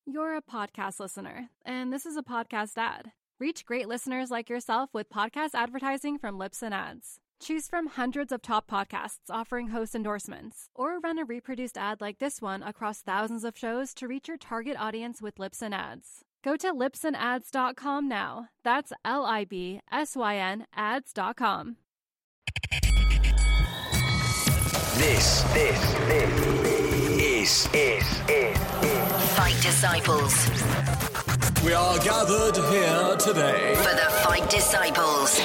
You're a podcast listener, and this is a podcast ad. Reach great listeners like yourself with podcast advertising from Libsyn Ads. Choose from hundreds of top podcasts offering host endorsements, or run a reproduced ad like this one across thousands of shows to reach your target audience with Libsyn Ads. Go to libsynads.com now. That's LIBSYN ads.com. This is Fight Disciples. We are gathered here today For the Fight Disciples.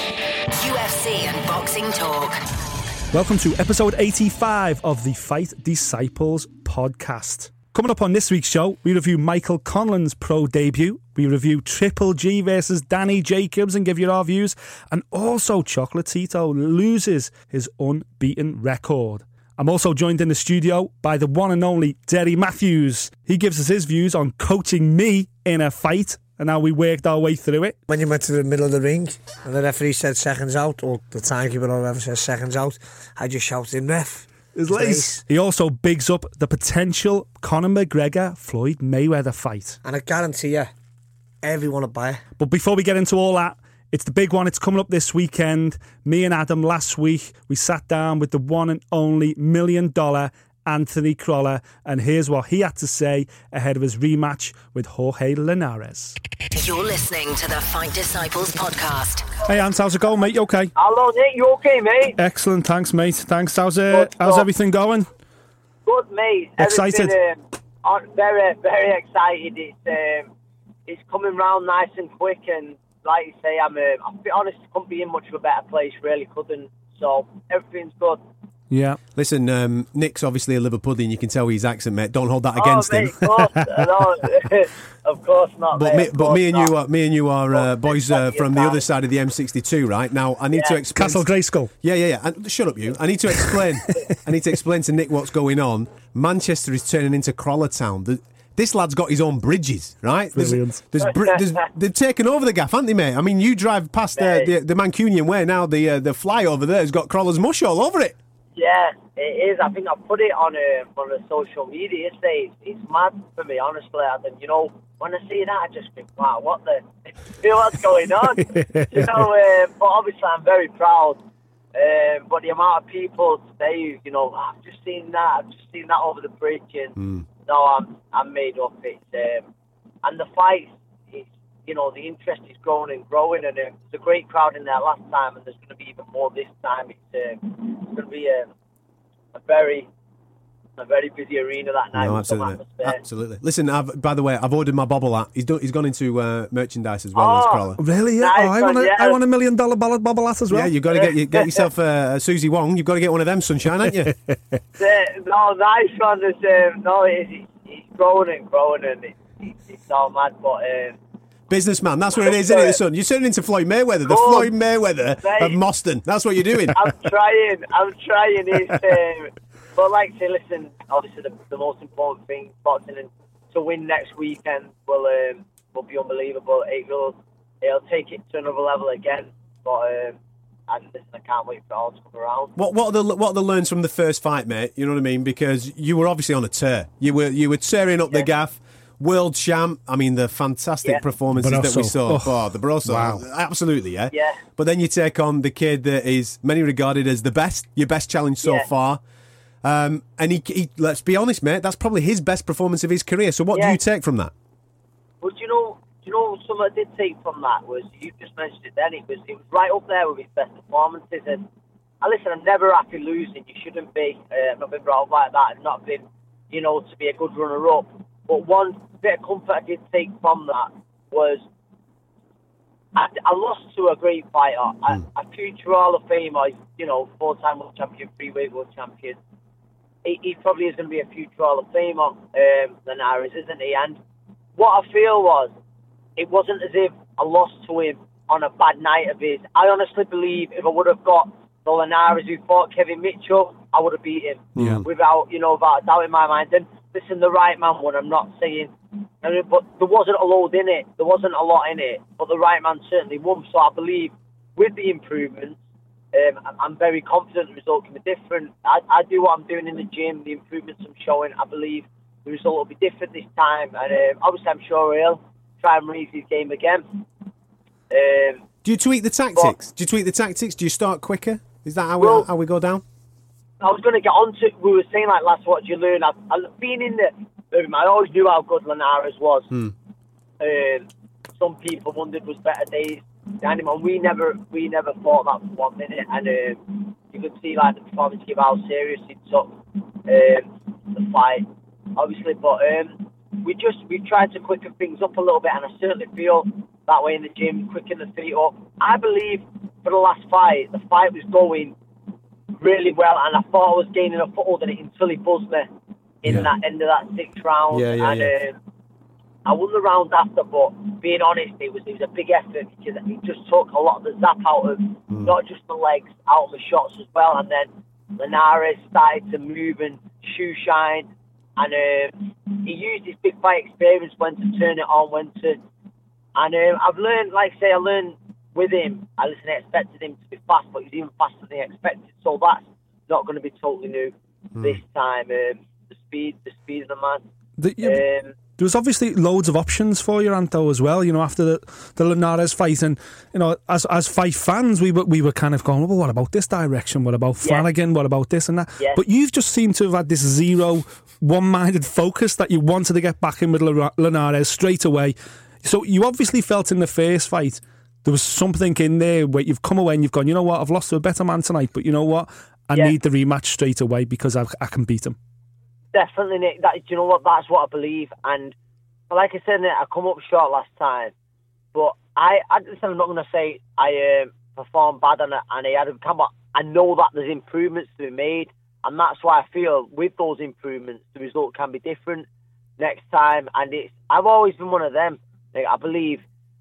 UFC and boxing talk. Welcome to episode 85 of the Fight Disciples podcast. Coming up on this week's show, we review Michael Conlan's pro debut. We review Triple G versus Danny Jacobs and give you our views. And also Chocolatito loses his unbeaten record. I'm also joined in the studio by the one and only Derry Matthews. He gives us his views on coaching me in a fight and how we worked our way through it. When you went to the middle of the ring and the referee said seconds out, or the timekeeper or whoever says seconds out, I just shouted, ref. It's lace. He also bigs up the potential Conor McGregor-Floyd Mayweather fight. And I guarantee you, everyone will buy it. But before we get into all that, it's the big one. It's coming up this weekend. Me and Adam last week, we sat down with the one and only $1 million Anthony Crolla, and here's what he had to say ahead of his rematch with Jorge Linares. You're listening to the Fight Disciples podcast. Hey Ant, how's it going, mate? You okay? Hello, Nick. You okay, mate? Excellent, thanks, mate. Thanks. How's everything going? Good, mate. Excited? Very, very excited. It's coming round nice and quick, and like you say, I'm to be honest, couldn't be in much of a better place, really couldn't. So everything's good. Yeah. Listen, Nick's obviously a Liverpudlian. You can tell his accent, mate. Don't hold that against him. Of course, no, of course not. But me and you are boys from the other side. side of the M62, right? Now I need to explain. Castle Grayskull. Yeah. And shut up, you. I need to explain. I need to explain to Nick what's going on. Manchester is turning into Crolla Town. This lad's got his own bridges, right? Brilliant. They've taken over the gaff, haven't they, mate? I mean, you drive past the Mancunian Way now. The flyover there has got Crolla's mush all over it. Yeah, it is. I think I put it on a social media yesterday. It's mad for me, honestly. And you know, when I see that, I just think, wow, what's going on? But obviously, I'm very proud. But the amount of people today, I've just seen that over the bridge, and no, I'm made up. And the fight, the interest is growing and growing, and there's a great crowd in there last time, and there's going to be even more this time. It's going to be a very busy arena that night. No, absolutely. Listen, by the way, I've ordered my bobble hat. He's gone into merchandise as well as Crolla. Really? Yeah. Nice I want $1 million bobble hat as well. Yeah, you've got to get yourself a Susie Wong. You've got to get one of them, sunshine, haven't you? No, nice one. It's growing and growing, and it's all mad, but. Businessman, that's what it is, isn't it, son? You're turning into Floyd Mayweather, the Floyd Mayweather of Moston. That's what you're doing. I'm trying. But like I say, listen, obviously the most important thing, boxing, and to win next weekend will be unbelievable. It'll take it to another level again. But and listen, I can't wait for it all to come around. What are the learns from the first fight, mate? You know what I mean? Because you were obviously on a tear. You were tearing up the gaff. World champ. I mean, the fantastic performances that we saw. Oh, the Barroso. Wow. Absolutely, yeah. Yeah. But then you take on the kid that is many regarded as your best challenge so far. And he, let's be honest, mate, that's probably his best performance of his career. So what do you take from that? Well, do you know something I did take from that was, you just mentioned it then, it was right up there with his best performances. And listen, I'm never happy losing. You shouldn't be. I've not been brought up like that. I've not been, to be a good runner-up. But one bit of comfort I did take from that was I lost to a great fighter, a future Hall of Famer, 4-time world champion, 3-weight world champion. He probably is going to be a future Hall of Famer, Linares, isn't he? And what I feel was, it wasn't as if I lost to him on a bad night of his. I honestly believe if I would have got the Linares who fought Kevin Mitchell, I would have beat him without a doubt in my mind. And listen, the right man won. I'm not saying, but there wasn't a load in it. There wasn't a lot in it, but the right man certainly won. So I believe with the improvements, I'm very confident the result can be different. I do what I'm doing in the gym, the improvements I'm showing. I believe the result will be different this time. And obviously, I'm sure he'll try and raise his game again. Do you tweak the tactics? Do you start quicker? Is that how we go down? I was going to get on to, we were saying like last, what did you learn? Being in the room, I always knew how good Linares was. Some people wondered was better days. And we never thought that for 1 minute. And you could see like the performance of how serious he took the fight, obviously. But we tried to quicken things up a little bit, and I certainly feel that way in the gym, quicken the feet up. I believe for the last fight, the fight was going really well, and I thought I was gaining a foothold in it until he buzzed me in that end of that 6th round. I won the round after, but being honest, it was a big effort because it just took a lot of the zap out of not just the legs, out of the shots as well. And then Linares started to move and shoe shine, and he used his big fight experience when to turn it on, when to. And I've learned, I learned with him. I expected him to be fast, but he's even faster than I expected. So that's not going to be totally new this time. The speed of the man. There was obviously loads of options for you, Anto, as well. After the Linares fight, and as fight fans, we were kind of going, well, what about this direction? What about Flanagan? What about this and that? Yeah. But you've just seemed to have had this zero, one-minded focus that you wanted to get back in with Linares straight away. So you obviously felt in the first fight there was something in there where you've come away and you've gone, you know what, I've lost to a better man tonight, but you know what, I need the rematch straight away because I can beat him. Definitely, Nick. Do you know what? That's what I believe. And like I said, Nick, I come up short last time, but I'm not going to say I performed bad and I had a come. I know that there's improvements to be made, and that's why I feel with those improvements, the result can be different next time. And I've always been one of them. Like, I believe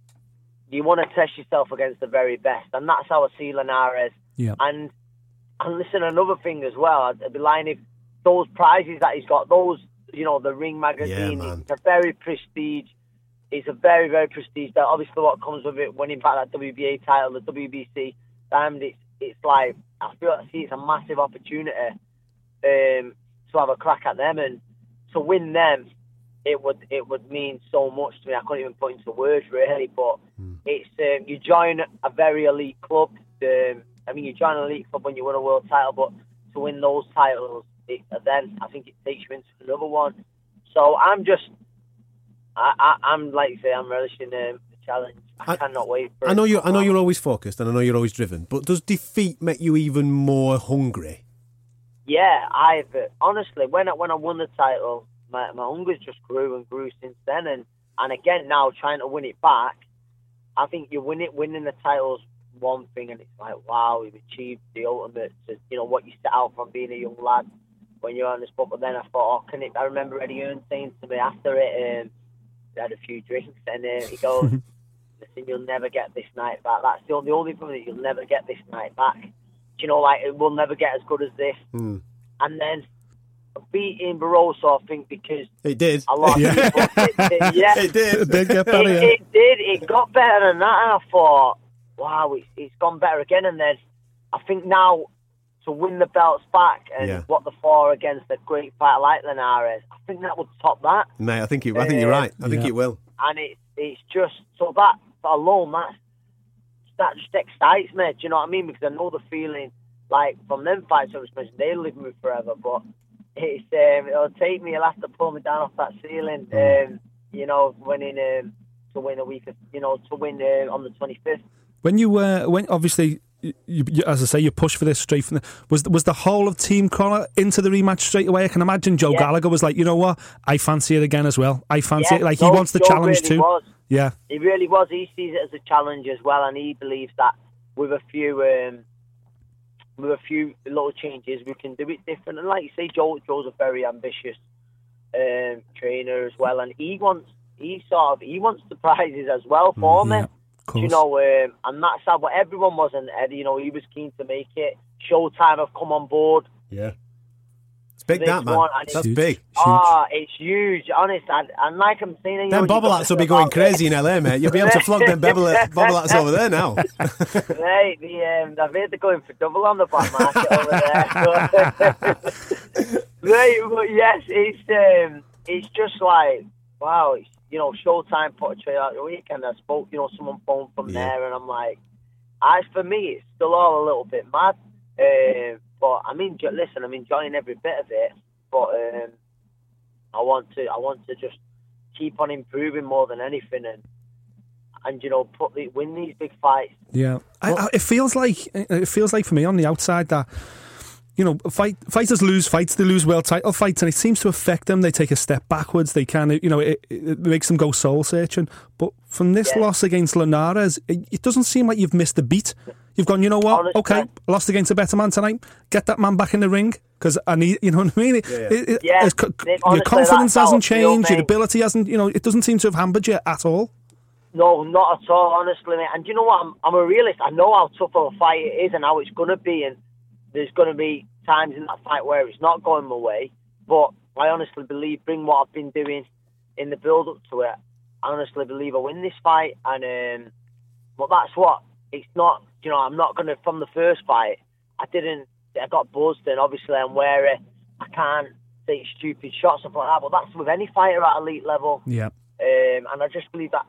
you want to test yourself against the very best, and that's how I see Linares. Yeah. And listen, another thing as well, I'd be lying if those prizes that he's got, those, the Ring magazine, it's a very prestige. It's a very, very prestige. That obviously what comes with it, winning back that WBA title, the WBC, and it's like, I see it's a massive opportunity to have a crack at them, and to win them, it would mean so much to me. I couldn't even put into words really, but it's you join a very elite club. You join an elite club when you win a world title, but to win those titles, then I think it takes you into another one. So I'm like you say, I'm relishing the challenge. I cannot wait for I know you're always focused, and I know you're always driven. But does defeat make you even more hungry? Yeah, honestly, when I won the title, my hunger just grew and grew since then, and again now trying to win it back. I think winning the title's one thing, and it's like, wow, you've achieved the ultimate. What you set out from being a young lad when you're on the spot. But then I thought, I remember Eddie Hearn saying to me after it, we had a few drinks, and he goes, listen, you'll never get this night back. That's the only thing that you'll never get this night back. It will never get as good as this. And then beating Barroso, I think, because it did. A lot of people, it did. It did get better. It did. It got better than that, and I thought, wow, it's gone better again. And then I think now to win the belts back and what the for against a great fighter like Linares, I think that would top that. Mate, I think you're right. I think it will. And it's just so that alone, that just excites me. Do you know what I mean? Because I know the feeling like from them fights I was mentioned, they'll live with me forever. But it's it'll take me. You'll have to pull me down off that ceiling. Winning to win a week. To win on the 25th. When obviously, you, as I say, you push for this straight from was the whole of Team Connor into the rematch straight away? I can imagine Joe Gallagher was like, you know what, I fancy it again as well. I fancy it. Like he wants the challenge really too. Was. Yeah, he really was. He sees it as a challenge as well, and he believes that with a few little changes, we can do it different. And like you say, Joe's a very ambitious trainer as well, and he wants the prizes as well for me. And that's how everyone was, and Eddie, he was keen to make it. Showtime have come on board. Yeah, it's big, that man. That's huge. Big. It's huge, honest. And like I'm saying, them Bobblats will be going crazy in LA, mate. You'll be able to flog them Bobblats over there now. Right, I've heard they're going for double on the black market over there. Right, but yes, it's it's just like, wow, it's, you know, Showtime put a trailer out the weekend. I spoke, you know, someone phoned from there, and I'm like, as for me, it's still all a little bit mad. But I'm enjoying every bit of it. But I want to just keep on improving more than anything, and you know, win these big fights. Yeah, it feels like for me on the outside that, you know, fighters lose fights, they lose world title fights, and it seems to affect them. They take a step backwards. They kind of, you know, it makes them go soul searching. But from this loss against Linares, it doesn't seem like you've missed a beat. You've gone, you know what? Honestly, okay, lost against a better man tonight. Get that man back in the ring, because I need, you know what I mean? Your confidence hasn't changed. Your ability hasn't, you know, it doesn't seem to have hampered you at all. No, not at all, honestly, mate. And you know what? I'm a realist. I know how tough of a fight it is and how it's going to be, and there's going to be times in that fight where it's not going my way. But I honestly believe, bring what I've been doing in the build-up to it, I honestly believe I win this fight. And but that's what, it's not, you know, I'm not going to, from the first fight, I got buzzed, and obviously I'm wary. I can't take stupid shots, stuff like that, but that's with any fighter at elite level. Yeah. And I just believe that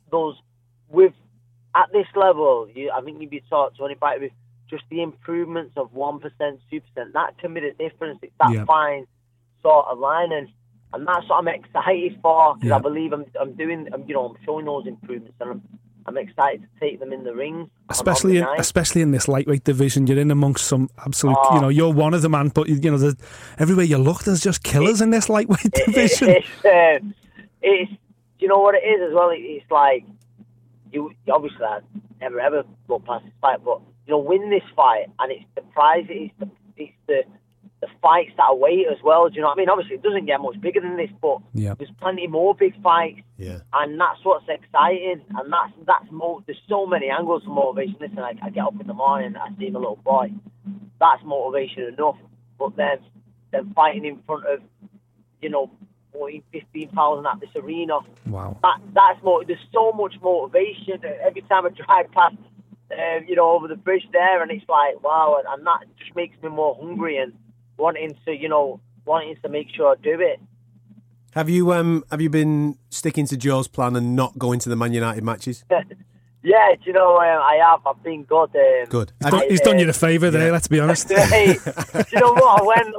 at this level, I think you'd be taught to any fighter with just the improvements of 1%, 2%, that can be the difference. It's that fine sort of line, and that's what I'm excited for, because I believe I'm showing those improvements, and I'm excited to take them in the ring. Especially in this lightweight division, you're in amongst some absolute, you know, you're one of the man, but you know, everywhere you look, there's just killers in this lightweight division. It's you know what it is as well. It's like you obviously I never ever look past this fight, but you know, win this fight, and it's the prize. It's the fights that await as well. Do you know what I mean? Obviously, it doesn't get much bigger than this, but there's plenty more big fights, and that's what's exciting. And that's more. There's so many angles of motivation. Listen, I get up in the morning, I see my little boy. That's motivation enough. But then fighting in front of, you know, 15,000 at this arena. Wow. That's more. There's so much motivation every time I drive past, you know, over the bridge there, and it's like, wow, and that just makes me more hungry and wanting to make sure I do it. Have you been sticking to Joe's plan and not going to the Man United matches? Yeah, do you know, I have. I've been good. Good. He's done you the favour there, let's be honest. Hey, do you know what? I went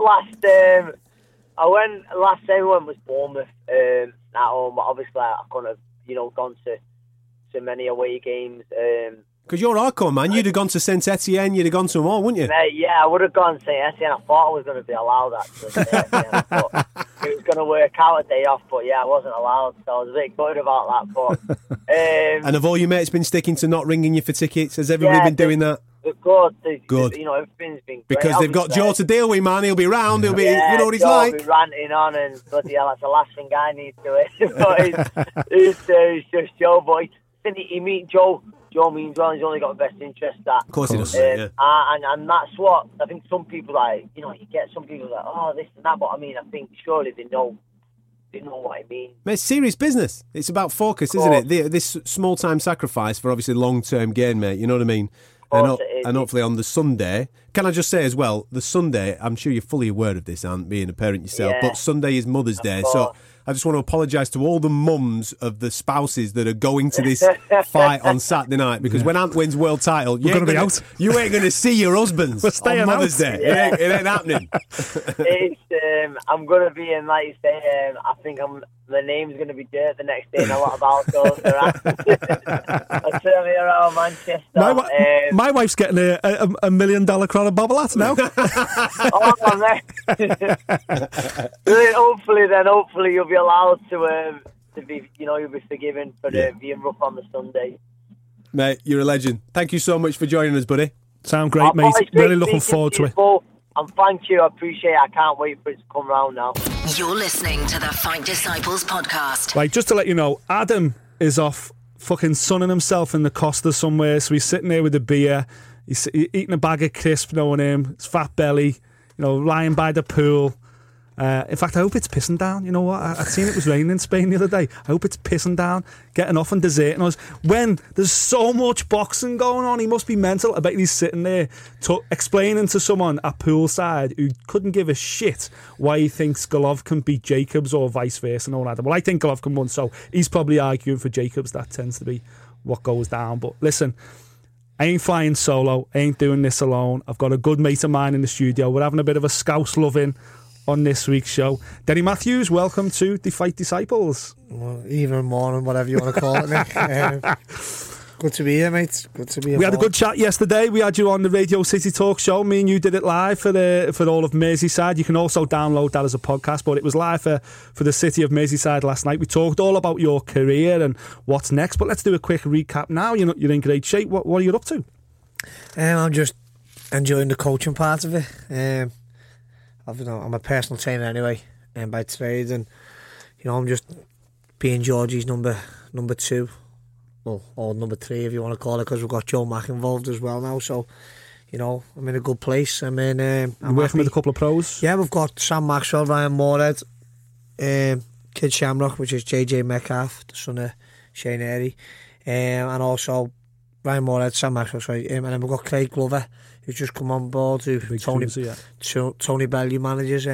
last time when was Bournemouth at home, but obviously I couldn't have, you know, gone to many away games. Because you're hardcore, man. You'd have gone to Saint Etienne, you'd have gone to them all, wouldn't you? Yeah, I would have gone to Saint Etienne. I thought I was going to be allowed, actually. But it was going to work out a day off, but yeah, I wasn't allowed, so I was a bit gutted about that. But and have all your mates been sticking to not ringing you for tickets? Has everybody been doing that? Good. You know, everything's been great. Because they've got Joe to deal with, man. He'll be round. He'll be, you know what he's like. He'll be ranting on, and bloody hell, that's the last thing I need to do. But it's just Joe, boy. You meet Joe means well, he's only got the best interest at. Of course he does. And that's what I think. Some people like, you know, you get some people like, oh, this and that, but I mean, I think surely they know what I mean. It's serious business. It's about focus, isn't it? This small time sacrifice for obviously long term gain, mate. You know what I mean? And hopefully on the Sunday, can I just say as well, the Sunday, I'm sure you're fully aware of this, Ant, being a parent yourself, but Sunday is Mother's Day, so I just want to apologise to all the mums of the spouses that are going to this fight on Saturday night, because when Ant wins world title, you ain't going to see your husbands on Mother's Day. It ain't happening. I'm going to be in, like you say, I think the name's going to be dirt the next day and a lot of alcohol. I'll turn me around Manchester. My wife's getting a $1 million crown of Babolat now. Hopefully you'll be allowed to be, you know, you'll be forgiven for being rough on the Sunday. Mate, you're a legend. Thank you so much for joining us, buddy. Sound great, mate. Really looking forward to it. And thank you, I appreciate it. I can't wait for it to come round now. You're listening to the Fight Disciples podcast. Right, just to let you know, Adam is off fucking sunning himself in the Costa somewhere, so he's sitting there with a beer, he's eating a bag of crisps, knowing him, his fat belly, you know, lying by the pool. In fact, I hope it's pissing down. You know what? I'd seen it was raining in Spain the other day. I hope it's pissing down, getting off and deserting us. When there's so much boxing going on, he must be mental. I bet he's sitting there explaining to someone at poolside who couldn't give a shit why he thinks Golovkin beat Jacobs or vice versa and all that. Well, I think Golovkin won, so he's probably arguing for Jacobs. That tends to be what goes down. But listen, I ain't flying solo. I ain't doing this alone. I've got a good mate of mine in the studio. We're having a bit of a scouse loving on this week's show. Derry Matthews, welcome to the Fight Disciples. Well, evening, morning, whatever you want to call it, Nick. Good to be here, mate. Good to be here. We had a good chat yesterday. We had you on the Radio City Talk show. Me and you did it live for all of Merseyside. You can also download that as a podcast, but it was live for the city of Merseyside last night. We talked all about your career and what's next, but let's do a quick recap now. You're in great shape. What are you up to? I'm just enjoying the coaching part of it. I'm a personal trainer anyway, by trade, and I'm just being Georgie's number 2, well, or number 3 if you want to call it, because we've got Joe Mack involved as well now. So, I'm in a good place. I'm working with a couple of pros. Yeah, we've got Sam Maxwell, Ryan Moorhead, Kid Shamrock, which is JJ Metcalf, the son of Shane Airy, and also Ryan Moorhead, Sam Maxwell, sorry, and then we've got Craig Glover, who's just come on board, who Tony Bellew manages.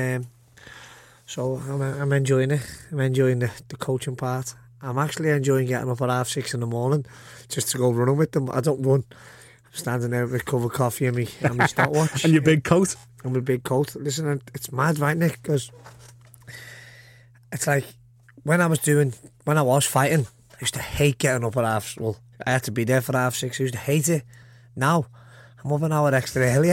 So I'm enjoying it. I'm enjoying the coaching part. I'm actually enjoying getting up at 6:30 in the morning just to go running with them. I don't run. I'm standing there with a cup of coffee and my stopwatch. And your big coat. And my big coat. Listen, it's mad, right, Nick? Because it's like when I was fighting, I used to hate getting up at I had to be there for 6:30. I used to hate it. Now I'm up an hour extra earlier.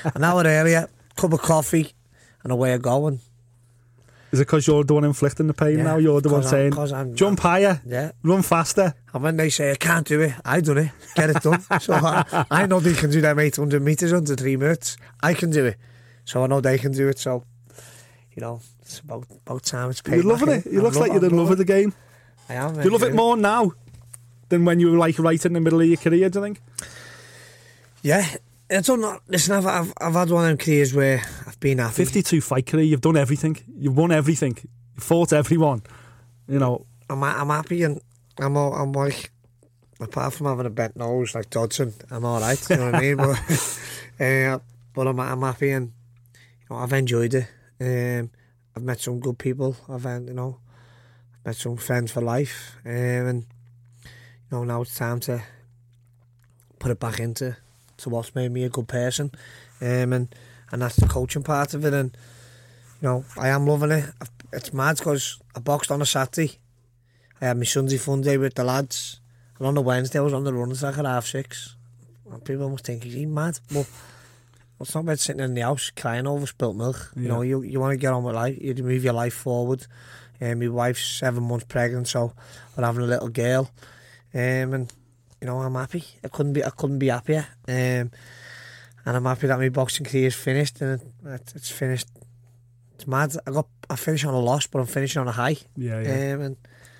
Cup of coffee, and away I go. And is it because you're the one inflicting the pain now? You're the one saying, jump higher, run faster. And when they say, I can't do it, I done it. Get it done. So I know they can do them 800 metres under 3 minutes. I can do it. So I know they can do it. So, it's about time it's paid. You're loving it. It looks like you're in love with the game. I am. Do you love it more now than when you were right in the middle of your career, do you think? Yeah. Listen, I've had one of them careers where I've been happy. 52 fight career, you've done everything. You've won everything. You fought everyone. I'm happy, and I'm like, apart from having a bent nose like Dodson, I'm all right. You know what I mean? But I'm happy, and I've enjoyed it. I've met some good people. I've met some friends for life, and now it's time to put it back into what's made me a good person, and that's the coaching part of it. And I am loving it. It's mad because I boxed on a Saturday. I had my Sunday fun day with the lads, and on the Wednesday I was on the running track at 6:30. And people must think he's mad, but it's not about sitting in the house crying over spilt milk. Yeah. You want to get on with life. You move your life forward. My wife's 7 months pregnant, so we're having a little girl, and I'm happy. I couldn't be happier. And I'm happy that my boxing career is finished, and it's finished. It's mad. I finished on a loss, but I'm finishing on a high. Yeah. And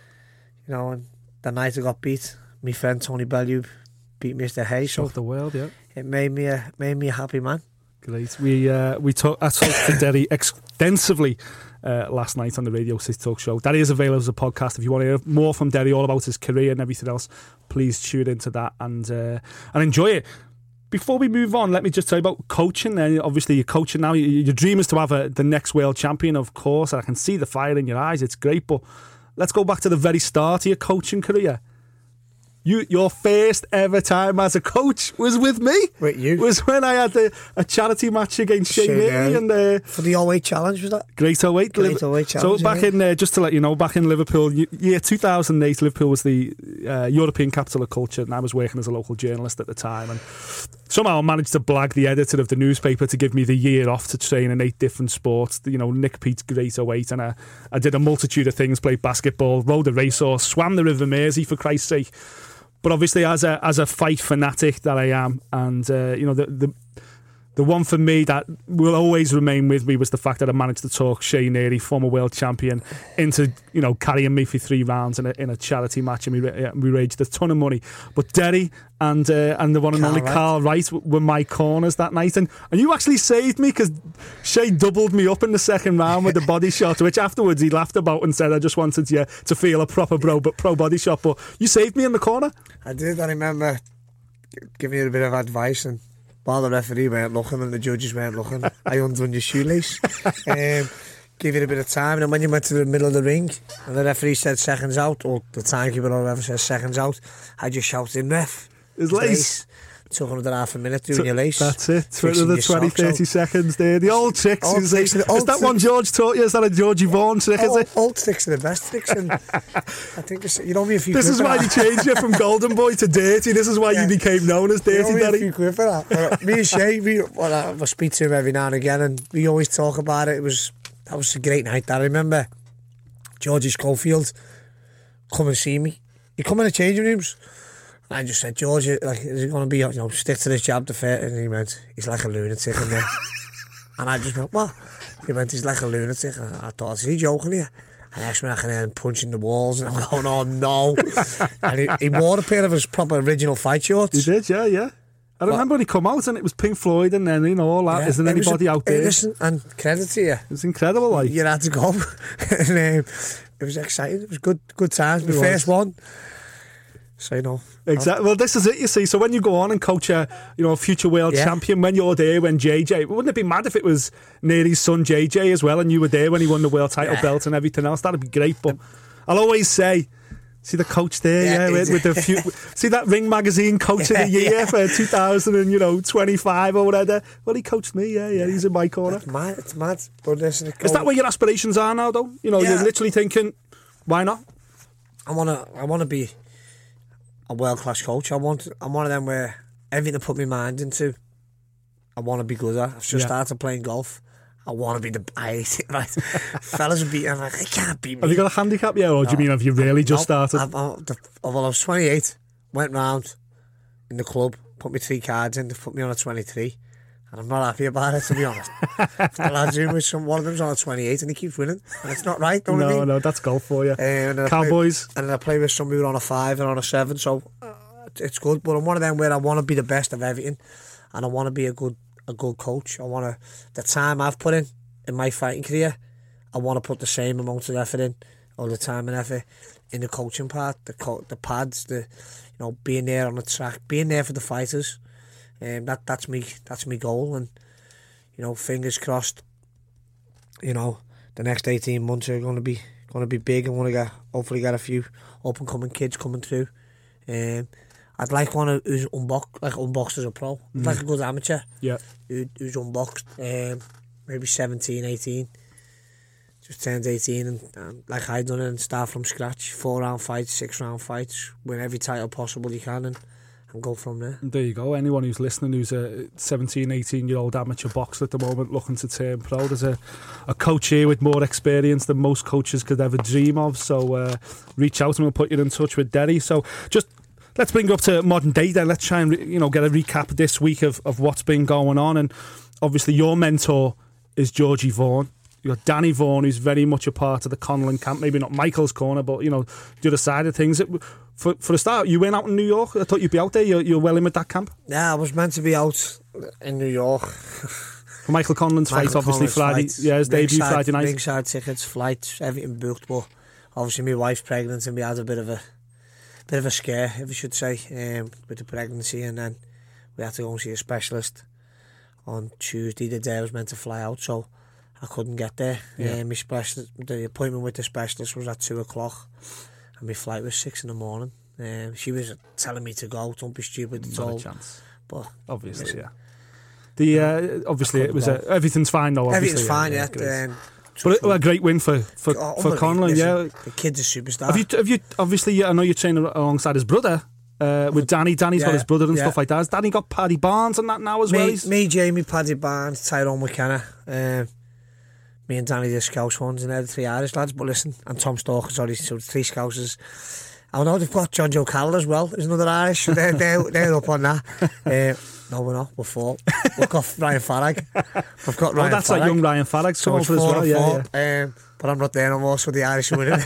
the night I got beat, my friend Tony Bellew beat Mr. Hayes. Shocked the world, yeah. It made me a happy man. Great. I talked to Derry extensively last night on the Radio City Talk show. Derry is available as a podcast. If you want to hear more from Derry, all about his career and everything else, please tune into that and enjoy it. Before we move on, let me just tell you about coaching. Obviously, you're coaching now. Your dream is to have the next world champion, of course. I can see the fire in your eyes. It's great. But let's go back to the very start of your coaching career. Your first ever time as a coach was with me. With you? Was when I had a charity match against Shane Airy and for the 08 challenge, was that? Great 08. Great 08 challenge. So back in just to let you know, back in Liverpool, year 2008, Liverpool was the European capital of culture, and I was working as a local journalist at the time. And somehow I managed to blag the editor of the newspaper to give me the year off to train in 8 different sports. Nick Pete's Great 08, and I did a multitude of things: played basketball, rode a racehorse, swam the River Mersey for Christ's sake. But obviously, as a fight fanatic that I am, and the the one for me that will always remain with me was the fact that I managed to talk Shea Neary, former world champion, into carrying me for 3 rounds in a charity match, and we raised a ton of money. But Derry and the one and only Carl Wright were my corners that night, and you actually saved me because Shea doubled me up in the second round with the body shot, which afterwards he laughed about and said I just wanted you to feel a proper pro body shot. But you saved me in the corner. I did. I remember giving you a bit of advice, and while the referee weren't looking and the judges weren't looking, I undone your shoelace. Give you a bit of time, and then when you went to the middle of the ring and the referee said seconds out, or the timekeeper or whoever says seconds out, I just shouted in, ref, his lace. Took another half a minute doing your lace. That's it. For another 20-30 seconds there. The old tricks. Is that one George taught you? Is that a Georgie Vaughan trick? Is it? Old tricks are the best tricks. And I think you know me a few. This is why you changed you from Golden Boy to Dirty. This is why you became known as Dirty Daddy. A few quid for that. Me and Shea, I speak to him every now and again, and we always talk about it. That was a great night. I remember Georgie Schofield come and see me. He come in the changing rooms. I just said, George, is it going to be, stick to this jab to fit? And he went, he's like a lunatic in there. And I just went, what? He went, he's like a lunatic. And I thought, is he joking here? And next minute I can hear him punching the walls, and I'm going, oh no. And he wore a pair of his proper original fight shorts. He did, yeah. I remember when he come out and it was Pink Floyd and then, all that. Yeah, isn't anybody out there? Listen, and credit to you. It was incredible, like. You had to go. And it was exciting. It was good times. The first one. So, Exactly. Well, this is it, you see. So when you go on and coach a future world champion, when you're there, when JJ, wouldn't it be mad if it was Neary's son JJ as well, and you were there when he won the world title belt and everything else? That'd be great. But I'll always say, see the coach there, with the see that Ring Magazine Coach of the Year for 2025 or whatever. Well, he coached me. Yeah. He's in my corner. It's mad. But listen, is that where your aspirations are now, though? You're literally thinking, why not? I wanna be a world-class coach. I'm one of them where everything I put my mind into, I want to be good at. I've just started playing golf. I want to be I hate it, right? Fellas would beat me. I'm like, they can't beat me. Have you got a handicap yet, or do you mean have you really just started? I was 28, went round in the club, put me 3 cards in, they put me on a 23, and I'm not happy about it, to be honest. The lads who with one of them's on a 28 and he keeps winning, and it's not right, don't I mean? No, that's golf for you. Cowboys. And then I play with somebody who's on a 5 and on a 7, so it's good, but I'm one of them where I want to be the best of everything, and I want to be a good coach. I want the time I've put in my fighting career, I want to put the same amount of effort in, all the time and effort in the coaching part, the pads, being there on the track, being there for the fighters. That's me goal, and fingers crossed. The next 18 months are going to be big. I want to hopefully get a few up and coming kids coming through. I'd like one who's unboxed as a pro, like a good amateur. Yeah, who's unboxed, maybe 17, 18, just turned 18, and like I done it, and start from scratch, 4-round fights, 6-round fights, win every title possible you can, and go from there. And there you go. Anyone who's listening who's a 17, 18-year-old amateur boxer at the moment looking to turn pro, there's a coach here with more experience than most coaches could ever dream of. So reach out and we'll put you in touch with Derry. So just let's bring it up to modern day then. Let's try and get a recap this week of what's been going on. And obviously your mentor is Georgie Vaughan. You've got Danny Vaughan, who's very much a part of the Conlon camp. Maybe not Michael's corner, but the other side of things. For a start, you went out in New York. I thought you'd be out there. You're well in with that camp. Yeah, I was meant to be out in New York. For Michael Conlon's fight, obviously Friday. Yeah, his debut Friday night. Ringside tickets, flights, everything booked. But obviously, my wife's pregnant, and we had a bit of a scare, if I should say, with the pregnancy, and then we had to go and see a specialist on Tuesday, the day I was meant to fly out. So I couldn't get there. My specialist, the appointment with the specialist was at 2:00, and my flight was 6 a.m. She was telling me to go. Don't be stupid at all. Not a chance. But obviously, obviously it was everything's fine though. Everything's fine, yeah. But a great win for Conlon. Yeah, the kid's a superstar. Have you? Obviously, I know you're training alongside his brother. With Danny. Danny's got his brother and stuff like that. Has Danny got Paddy Barnes and that now as well? Me, Jamie, Paddy Barnes, Tyrone McKenna. Me and Danny, the Scouse ones, and they're the 3 Irish lads. But listen, and Tom Stalker, sorry, so the 3 Scousers. I know they've got John Joe Carroll as well. There's another Irish. They're up on that. No, we're not. We're four. We've got Ryan Farag. We've got Ryan that's Farag. like young Ryan Farag's coming for as well. Yeah. But I'm not there no more, so the Irish are winning.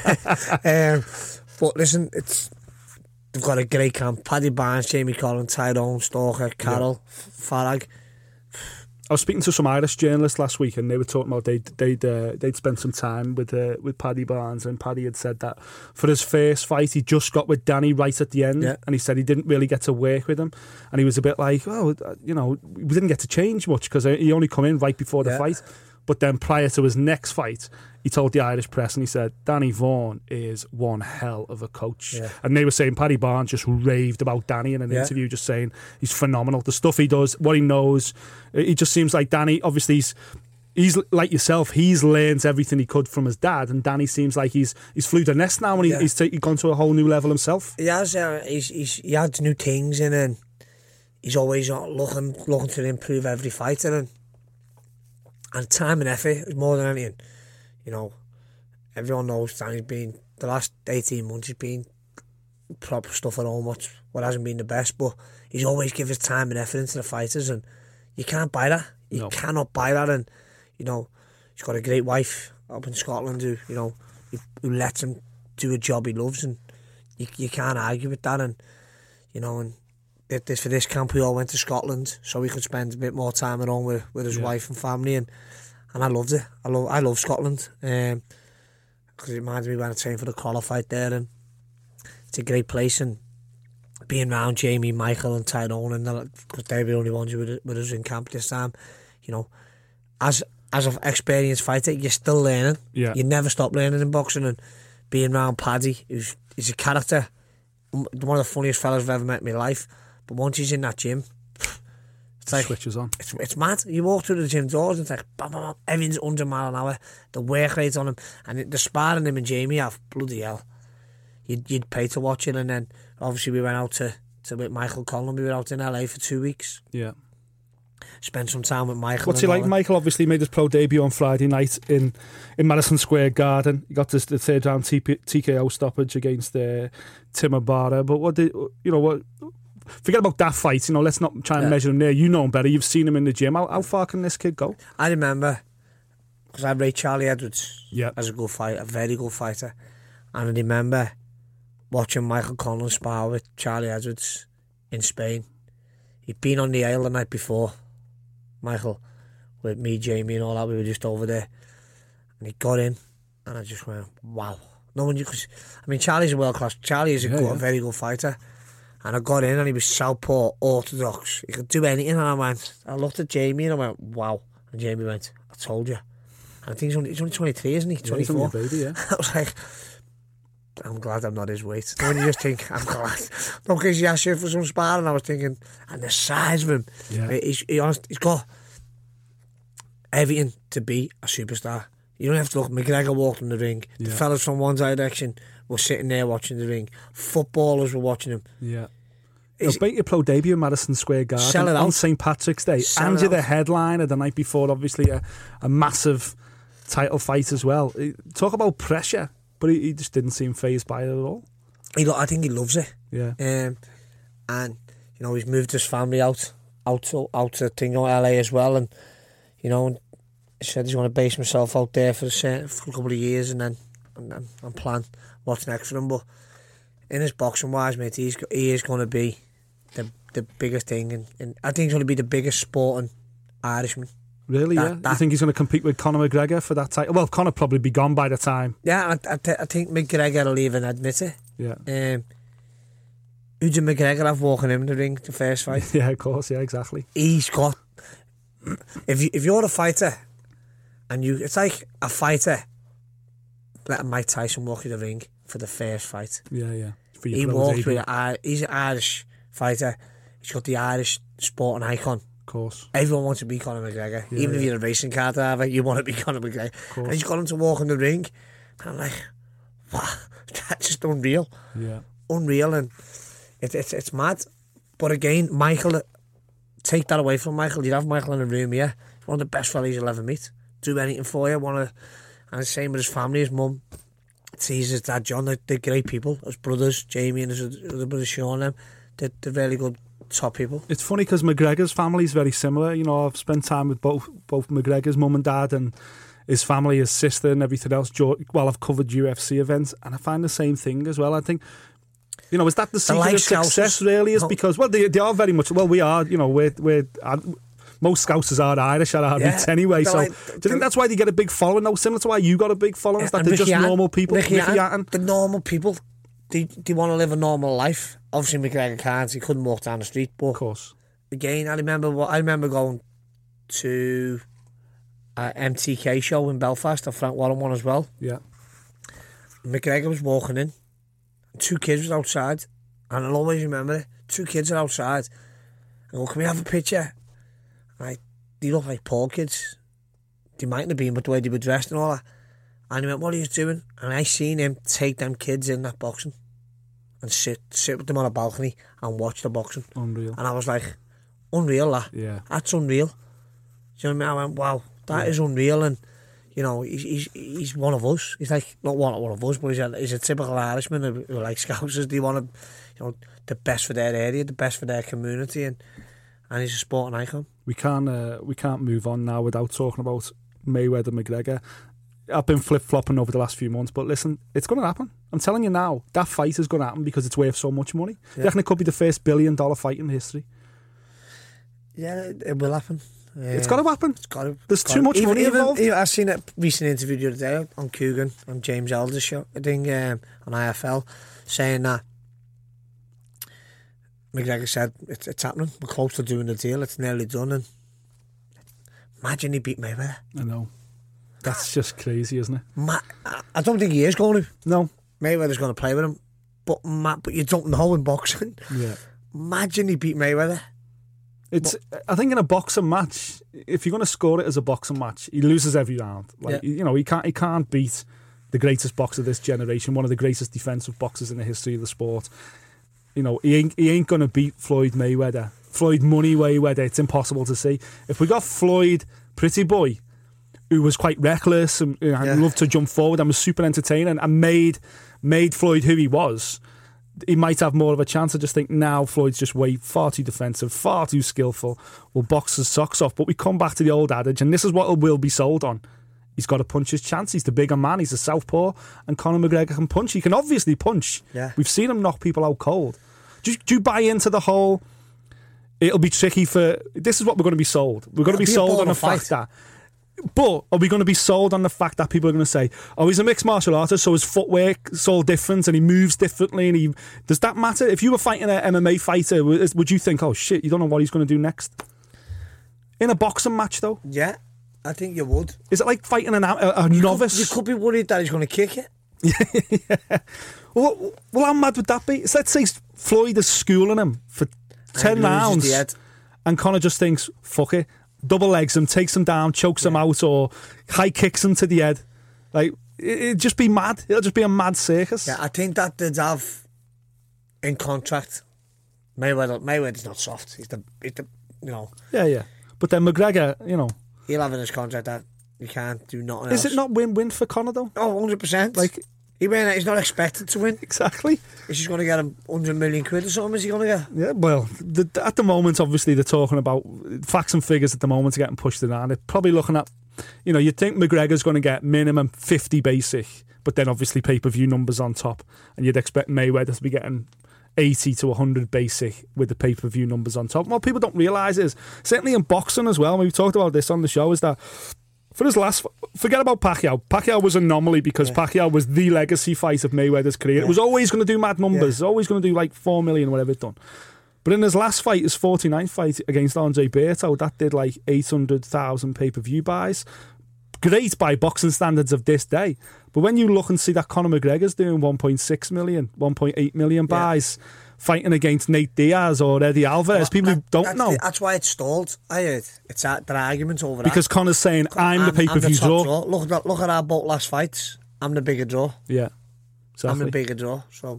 But listen, they've got a great camp. Paddy Barnes, Jamie Collins, Tyrone, Stalker, Carroll, Farag. I was speaking to some Irish journalists last week, and they were talking about they'd spent some time with Paddy Barnes, and Paddy had said that for his first fight he just got with Danny right at the end, and he said he didn't really get to work with him, and he was a bit like, we didn't get to change much because he only come in right before the fight. But then prior to his next fight, he told the Irish press and he said, Danny Vaughan is one hell of a coach. Yeah. And they were saying Paddy Barnes just raved about Danny in an interview, just saying he's phenomenal. The stuff he does, what he knows, it just seems like Danny, obviously he's like yourself, he's learned everything he could from his dad, and Danny seems like he's flew the nest now and he's gone to a whole new level himself. He has, he adds new things in, and he's always looking to improve every fighter, and time and effort is more than anything. You know, everyone knows Danny's been, the last 18 months, he's been proper stuff at home, what hasn't been the best, but he's always given his time and effort into the fighters, and you can't buy that. You cannot buy that, and, you know, he's got a great wife up in Scotland who lets him do a job he loves, and you can't argue with that, and, you know, and for this camp we all went to Scotland so we could spend a bit more time at home with his wife and family, and I loved it. I love Scotland because it reminds me when I trained for the collar fight there, and it's a great place, and being around Jamie, Michael and Tyrone, and because they're the only ones who were with us in camp this time, you know, as an experienced fighter you're still learning. You never stop learning in boxing, and being around Paddy, he's a character, one of the funniest fellas I've ever met in my life. But once he's in that gym, it's like switches on. It's mad. You walk through the gym doors and it's like bam, bam, bam, everything's 100 mile an hour. The work rate on him, and the sparring him and Jamie have, bloody hell. You'd pay to watch it. And then obviously we went out to with Michael Conlan. We were out in LA for 2 weeks. Yeah. Spent some time with Michael. What's he like? Michael obviously made his pro debut on Friday night in Madison Square Garden. He got the third round TKO stoppage against Tim Ibarra. But forget about that fight, let's not try and measure him there. You know him better, you've seen him in the gym. How far can this kid go? I remember, because I rate Charlie Edwards as a good fighter, a very good fighter, and I remember watching Michael Conlan spar with Charlie Edwards in Spain. He'd been on the aisle the night before, Michael, with me, Jamie and all that. We were just over there, and he got in, and I just went, wow. Charlie's a world class, Charlie is a very good fighter. And I got in and he was southpaw, orthodox. He could do anything, and I looked at Jamie and I went, wow. And Jamie went, I told you. And I think he's only 23, isn't he? 24. He's only a baby, I was like, I'm glad I'm not his weight. When you just think, I'm glad. No, because he asked you for some sparring, I was thinking, and the size of him. Yeah. He's got everything to be a superstar. You don't have to look. McGregor walked in the ring. The fellas from One Direction were sitting there watching the ring. Footballers were watching him. Yeah. You'll make your pro debut in Madison Square Garden on St. Patrick's Day. And you're the headliner the night before, obviously a massive title fight as well. Talk about pressure, but he just didn't seem fazed by it at all. I think he loves it. Yeah. And he's moved his family out to LA as well, and he said he's going to base himself out there for a couple of years, and then plan what's next for him. But in his boxing wise, mate, he is going to be the biggest thing, and I think he's going to be the biggest sporting Irishman. Really? You think he's going to compete with Conor McGregor for that title? Well, Conor probably be gone by the time. Yeah, I think McGregor will even admit it. Yeah. Who did McGregor have walking in the ring the first fight? Yeah, of course. Yeah, exactly. He's got. If you're a fighter, and it's like a fighter letting Mike Tyson walk in the ring for the first fight. Yeah. He walked with he's an Irish fighter. He's got the Irish sporting icon. Of course. Everyone wants to be Conor McGregor. Even if you're a racing car driver, you want to be Conor McGregor. And he's got him to walk in the ring. And I'm like, wow, that's just unreal. Yeah. Unreal, and it's mad. But again, Michael, take that away from Michael. You'd have Michael in the room here. He's one of the best fellas you'll ever meet. Do anything for you. And the same with his family, his mum. Sees his dad John, they're great people. His brothers, Jamie and his other brother Sean, they're really good top people. It's funny because McGregor's family is very similar. You know, I've spent time with both McGregor's mum and dad and his family, his sister and everything else. Well, I've covered UFC events and I find the same thing as well. I think, you know, is that the secret of success really? Is because, well, they are very much, well, we are, you know, we're most Scousers are Irish at our roots anyway. So do you think that's why they get a big following? No, similar to why you got a big following? Is that they're just normal people? Ricky Hatton, the normal people, they want to live a normal life. Obviously, McGregor can't. He couldn't walk down the street. But of course. Again, I remember going to an MTK show in Belfast, a Frank Warren one as well. Yeah. McGregor was walking in. 2 kids were outside. And I'll always remember it. 2 kids are outside. I go, can we have a picture? Right, they look like poor kids. They mightn't have been, but the way they were dressed and all that. And he went, what are you doing? And I seen him take them kids in that boxing and sit with them on a balcony and watch the boxing. Unreal. And I was like, unreal, that. Yeah. That's unreal. Do you know what I mean? I went, wow, that is unreal. And, you know, he's one of us. He's like, not one of us, but he's a typical Irishman who like Scousers. They want to, you know, the best for their area, the best for their community, and he's a sporting icon. We can't move on now without talking about Mayweather McGregor. I've been flip-flopping over the last few months, but listen, it's going to happen. I'm telling you now, that fight is going to happen because it's worth so much money. Yeah. I reckon it could be the first $1 billion fight in history. Yeah, it will happen. It's got to happen. It's got to. There's too much money involved. I've seen a recent interview the other day on Coogan, on James Elder's show, I think, on IFL, saying that McGregor said, it's happening. We're close to doing the deal. It's nearly done. And imagine he beat Mayweather. I know. That's just crazy, isn't it? I don't think he is going to. No. Mayweather's going to play with him. But you don't know in boxing. Yeah. Imagine he beat Mayweather. I think in a boxing match, if you're going to score it as a boxing match, he loses every round. Like, you know, he can't beat the greatest boxer of this generation, one of the greatest defensive boxers in the history of the sport. You know, he ain't going to beat Floyd Mayweather. Floyd Money Mayweather, it's impossible to see. If we got Floyd Pretty Boy, who was quite reckless and loved to jump forward and was super entertaining and made Floyd who he was, he might have more of a chance. I just think now Floyd's just far too defensive, far too skillful, will box his socks off. But we come back to the old adage, and this is what will be sold on. He's got to punch his chance. He's the bigger man. He's a southpaw, and Conor McGregor can punch. He can obviously punch. Yeah. We've seen him knock people out cold. Do you buy into the whole, it'll be tricky for, this is what we're going to be sold. We're going to be sold on the fact that, but are we going to be sold on the fact that people are going to say, oh, he's a mixed martial artist, so his footwork's all different and he moves differently, and does that matter? If you were fighting an MMA fighter, would you think, oh shit, you don't know what he's going to do next? In a boxing match though? Yeah, I think you would. Is it like fighting a novice? You could be worried that he's going to kick it. Yeah. Well, how mad would that be? So let's say Floyd is schooling him for 10 rounds and Conor just thinks, fuck it, double legs him, takes him down, chokes him out, or high kicks him to the head. Like, it'd just be mad. It'll just be a mad circus. Yeah, I think that they'd have in contract, Mayweather's not soft. He's the you know. Yeah. But then McGregor, you know, he'll have in his contract that you can't do nothing else. Is it not win-win for Conor though? Oh, 100%. Like, he's not expected to win. Exactly. Is he going to get him 100 million quid or something? Is he going to get? Yeah, well, at the moment, obviously, they're talking about facts and figures at the moment are getting pushed around. They're probably looking at, you know, you'd think McGregor's going to get minimum 50 basic, but then obviously pay-per-view numbers on top. And you'd expect Mayweather to be getting 80 to 100 basic with the pay-per-view numbers on top. And what people don't realise is, certainly in boxing as well, we've talked about this on the show, is that for his forget about Pacquiao. Pacquiao was an anomaly because Pacquiao was the legacy fight of Mayweather's career. It was always going to do mad numbers, always going to do like 4 million, whatever it done. But in his last fight, his 49th fight against Andre Berto, that did like 800,000 pay-per-view buys. Great by boxing standards of this day. But when you look and see that Conor McGregor's doing 1.6 million, 1.8 million buys, fighting against Nate Diaz or Eddie Alvarez, people who don't know. That's why it's stalled. I heard it's their argument over that. Because Conor's saying, I'm the pay-per-view draw. Look at our both last fights. I'm the bigger draw. Yeah, exactly. I'm the bigger draw. So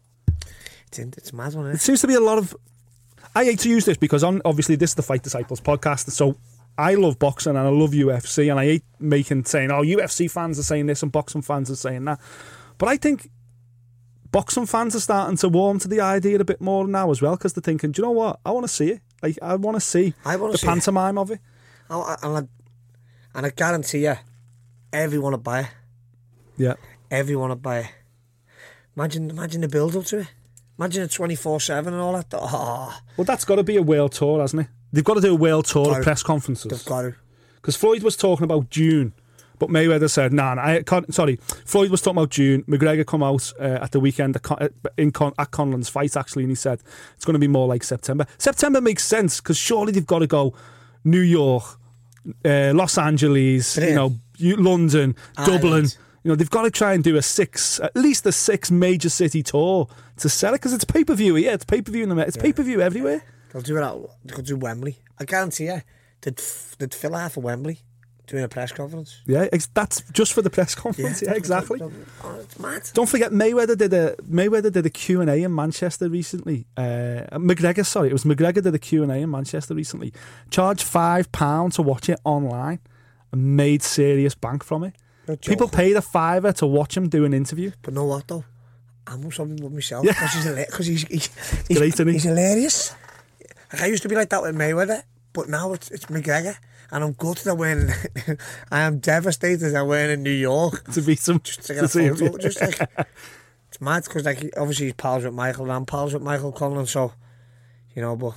it's mad, isn't it? It seems to be a lot of. I hate to use this because obviously this is the Fight Disciples podcast, so I love boxing and I love UFC, and I hate saying, oh, UFC fans are saying this and boxing fans are saying that. But I think boxing fans are starting to warm to the idea a bit more now as well, because they're thinking, do you know what? I want to see it. Like, I want to see the pantomime of it. And I guarantee you, everyone will buy it. Yeah. Everyone will buy it. Imagine the build-up to it. Imagine it 24/7 and all that. Oh. Well, that's got to be a world tour, hasn't it? They've got to do a world tour of press conferences. They've got to. Because Floyd was talking about June, but Mayweather said, I can't. Sorry, Floyd was talking about June. McGregor come out at the weekend at Conlan's fight, actually, and he said it's going to be more like September. September makes sense, because surely they've got to go New York, Los Angeles, London, Dublin. They've got to try and do at least a 6 major city tour to sell it, because it's pay-per-view. Yeah, it's pay-per-view in America. It's pay-per-view everywhere. They'll do it out. They'll do Wembley. I guarantee you, they'd fill half of Wembley doing a press conference. Yeah, that's just for the press conference. Yeah, exactly. It's mad. Don't forget, Mayweather did a Q&A in Manchester recently. McGregor, it was McGregor did a Q&A in Manchester recently. Charged £5 to watch it online and made serious bank from it. People paid a $5 to watch him do an interview. But know what though? I'm with something with myself, because he's great, isn't he? He's hilarious. Like, I used to be like that with Mayweather, but now it's McGregor, and I'm gutted that when I am devastated that we're in New York to beat him, just to get a photo. Just like, it's mad, because like obviously he's pals with Michael, and I'm pals with Michael Conlan, so but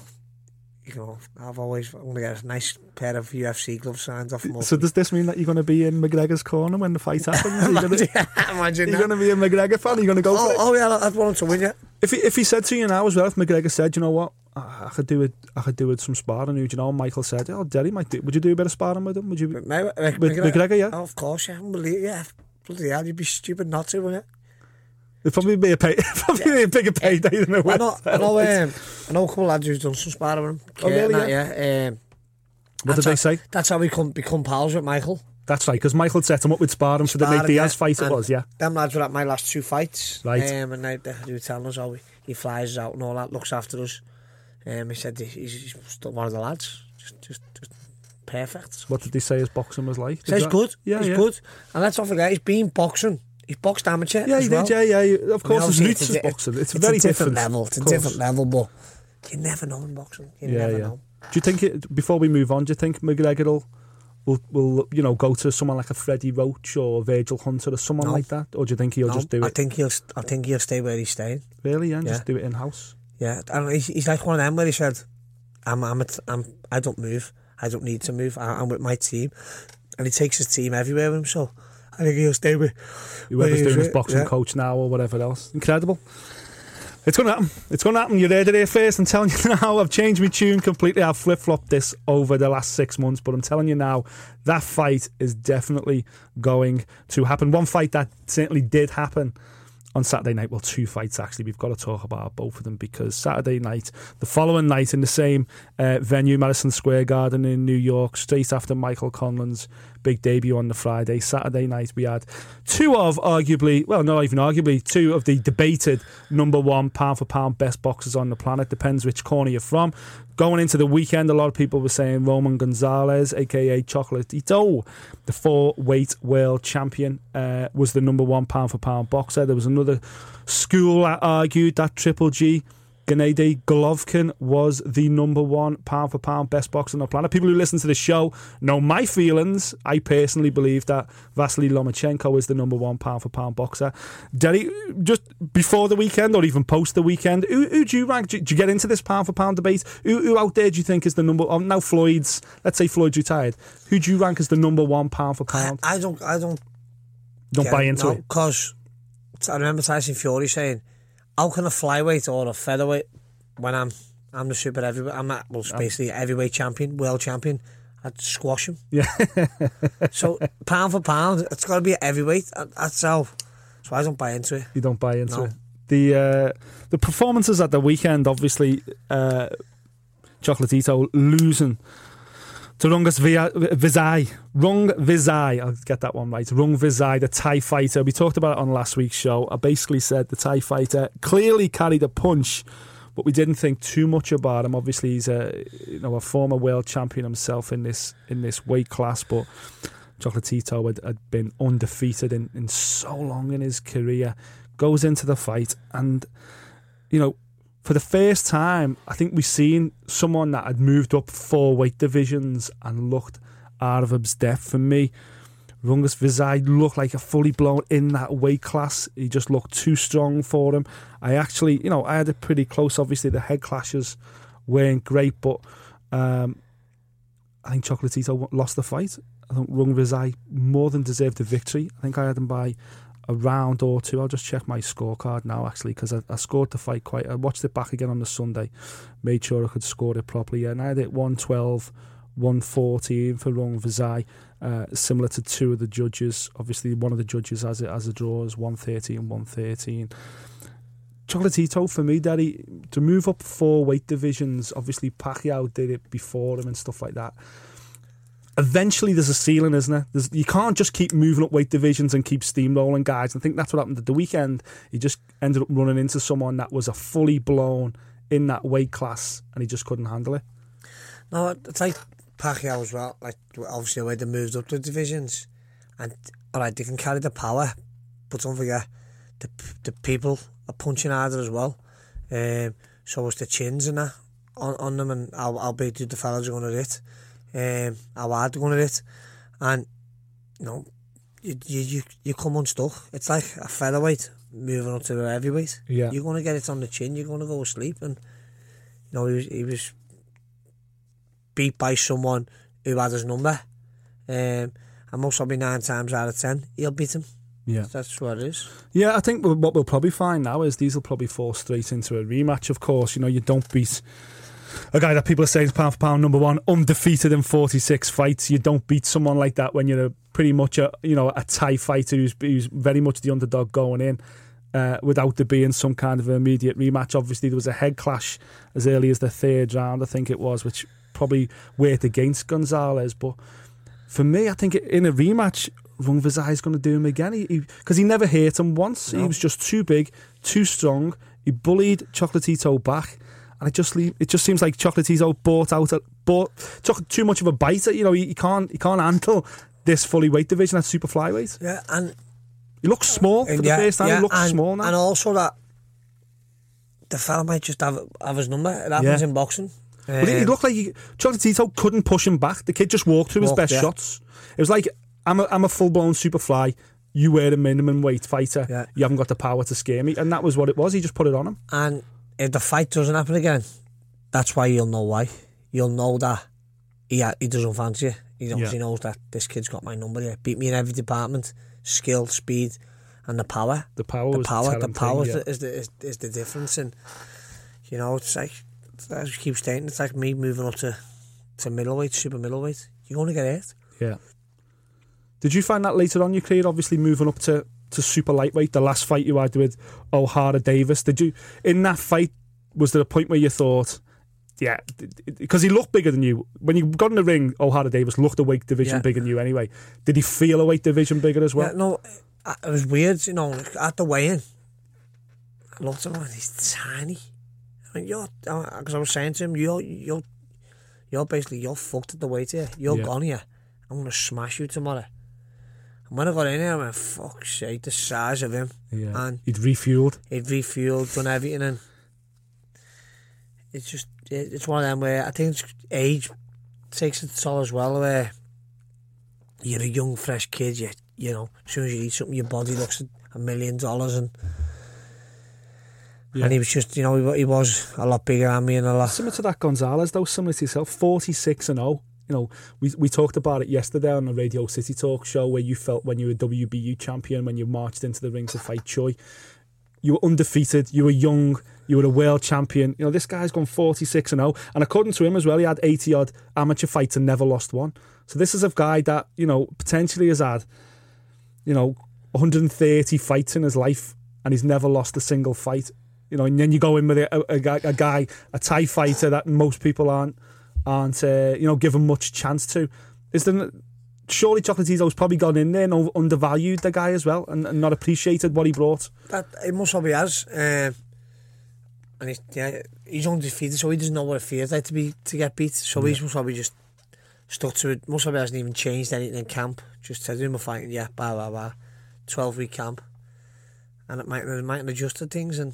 I'm going to get a nice pair of UFC gloves signed off him. So does this mean that you're going to be in McGregor's corner when the fight happens? Imagine you're going to be a McGregor fan? Are you going to go for it? Oh yeah, I'd want him to win, yeah. If he said to you now as well, if McGregor said, you know what, I could do with some sparring, and Michael said, Derry might do, would you do a bit of sparring with him? Would you? With McGregor, yeah? Oh, of course, yeah. Bloody hell, you'd be stupid not to, wouldn't it? It'd probably be a bigger payday than it was. I know a couple of lads who've done some sparring with him. Oh, really? Yeah. What did they say? That's how we become pals with Michael. That's right, because Michael set him up with sparring for the Nate Diaz fight. It was, yeah. Them lads were at my last 2 fights. Right. And they were telling us how he flies us out and all that, looks after us. He said he's still one of the lads. Just perfect. What did they say his boxing was like? He's good. Yeah, he's good. And let's not forget, he's been boxing. He's boxed amateur. Yeah, he did. Yeah. Of course, his roots is boxing. It's very different level. It's a different level, but you never know in boxing. You never know. Do you think before we move on? Do you think McGregor will go to someone like a Freddie Roach or Virgil Hunter or someone like that, or do you think he'll just do it? I think he'll stay where he's staying. Really? Yeah, and just do it in house. Yeah, and he's like one of them where he said, I don't move. I don't need to move. I'm with my team, and he takes his team everywhere with him. So I think he'll stay with whoever's doing his boxing coach now or whatever else. Incredible. It's going to happen. It's going to happen. You heard it here first. I'm telling you now, I've changed my tune completely. I've flip-flopped this over the last 6 months, but I'm telling you now, that fight is definitely going to happen. One fight that certainly did happen on Saturday night. Well, 2 fights, actually. We've got to talk about both of them, because Saturday night, the following night in the same venue, Madison Square Garden in New York, straight after Michael Conlan's big debut on the Friday. Saturday night, we had two of the debated number 1 pound-for-pound best boxers on the planet. Depends which corner you're from. Going into the weekend, a lot of people were saying Roman Gonzalez, a.k.a. Chocolatito, the 4-weight world champion, was the number 1 pound-for-pound boxer. There was another school that argued that Triple G, Gennady Golovkin, was the number 1 pound-for-pound best boxer on the planet. People who listen to the show know my feelings. I personally believe that Vasily Lomachenko is the number 1 pound-for-pound boxer. Derry, just before the weekend or even post the weekend, who do you rank? Do you get into this pound-for-pound debate? Who out there do you think is the number... now let's say Floyd's retired. Who do you rank as the number 1 pound-for-pound? I don't buy into it. Because I remember Tyson Fury saying, how can a flyweight or a featherweight, when I'm the super heavyweight, basically heavyweight champion, world champion, I'd squash him. Yeah. So pound for pound, it's got to be a heavyweight. That's how. So I don't buy into it. You don't buy into it. The performances at the weekend, obviously, Chocolatito losing to Rung Visai, I'll get that one right. Rung Visai, the Thai fighter. We talked about it on last week's show. I basically said the Thai fighter clearly carried a punch, but we didn't think too much about him. Obviously, he's a former world champion himself in this weight class, but Chocolatito had been undefeated in so long in his career. goes into the fight, and, you know, for the first time, I think we've seen someone that had moved up 4 weight divisions and looked out of his depth. For me, Rungus Vizai looked like a fully blown in that weight class. He just looked too strong for him. I actually, you know, I had it pretty close. Obviously, the head clashes weren't great, but I think Chocolatito lost the fight. I think Rungus Vizai more than deserved the victory. I think I had him by a round or 2. I'll just check my scorecard now, actually, because I scored the fight I watched it back again on the Sunday, made sure I could score it properly, and I had it 112, 114 for Rungus Vizai, similar to 2 of the judges. Obviously, one of the judges has it as a draw, is 113, 113. Chocolatito, for me, Daddy, to move up 4 weight divisions, obviously Pacquiao did it before him and stuff like that. Eventually there's a ceiling, isn't there? You can't just keep moving up weight divisions and keep steamrolling guys. I think that's what happened at the weekend. He just ended up running into someone that was a fully blown in that weight class, and he just couldn't handle it. No, it's like Pacquiao as well. Like, obviously the way they moved up the divisions, and alright, they can carry the power, but don't forget the people are punching harder as well. So it's the chins and that on them, and how big the fellas are going to hit. How hard they're going to hit, and you know, you come unstuck. It's like a featherweight moving up to the heavyweight. Yeah, you're going to get it on the chin. You're going to go asleep, and you know he was beat by someone who had his number, and most probably 9 times out of 10 he'll beat him. Yeah, that's what it is. Yeah, I think what we'll probably find now is these will probably fall straight into a rematch. Of course, you know, you don't beat a guy that people are saying is pound for pound number 1, undefeated in 46 fights. You don't beat someone like that when you're pretty much a Thai fighter who's very much the underdog going in, without there being some kind of immediate rematch. Obviously, there was a head clash as early as the 3rd round, I think it was, which probably worked against Gonzalez. But for me, I think in a rematch, Rungus Vizai is going to do him again, because he never hurt him once. No. He was just too big, too strong. He bullied Chocolatito back. And it just seems like Chocolatito took too much of a bite. You know, he can't handle this fully weight division at super flyweight. Yeah, and he looks small for the first time. He looks small now, and also that the fella might just have his number. It happens in boxing. But it looked like Chocolatito couldn't push him back. The kid just walked through his best shots. It was like, I'm a full blown super fly. You were a minimum weight fighter. Yeah. You haven't got the power to scare me, and that was what it was. He just put it on him. And if the fight doesn't happen again, that's why you'll know why. You'll know that he doesn't fancy you. He obviously knows that this kid's got my number here. Beat me in every department: skill, speed, and the power. The power is the difference. And you know, it's like, as you keep stating, it's like me moving up to middleweight, super middleweight. You're going to get hurt. Yeah. Did you find that later on your career, obviously moving up to super lightweight, the last fight you had with O'Hara Davis? Did you, in that fight, was there a point where you thought, yeah, because he looked bigger than you. When you got in the ring, O'Hara Davis looked a weight division bigger than you anyway. Did he feel a weight division bigger as well? Yeah, no, it was weird, you know, at the weigh-in. I looked at him and he's tiny. I mean, because I was saying to him, you're basically, you're fucked at the weight here. You're gone here. I'm going to smash you tomorrow. And when I got in here, I went, fuck's sake, the size of him. Yeah. And he'd refueled, done everything, and it's one of them where I think age takes its toll as well, where you're a young, fresh kid, you know, as soon as you eat something, your body looks at $1 million, and he was just, you know, he was a lot bigger than me and a lot. Similar to that Gonzalez, though, similar to yourself, 46-0. You know, we talked about it yesterday on the Radio City Talk show, where you felt when you were WBU champion, when you marched into the ring to fight Choi. You were undefeated, you were young, you were a world champion. You know, this guy's gone 46-0, and according to him as well, he had 80-odd amateur fights and never lost one. So this is a guy that, you know, potentially has had, you know, 130 fights in his life, and he's never lost a single fight. You know, and then you go in with a guy, a Thai fighter that most people aren't you know, given much chance to. Surely Chocolatito's probably gone in there and undervalued the guy as well, and not appreciated what he brought. That it most probably has, and he's undefeated, so he doesn't know what it feels like to get beat. So he's most probably just stuck to it. Most probably hasn't even changed anything in camp. Just said, "Who am I fighting? Yeah, blah blah blah." 12-week camp, it might adjust to things, and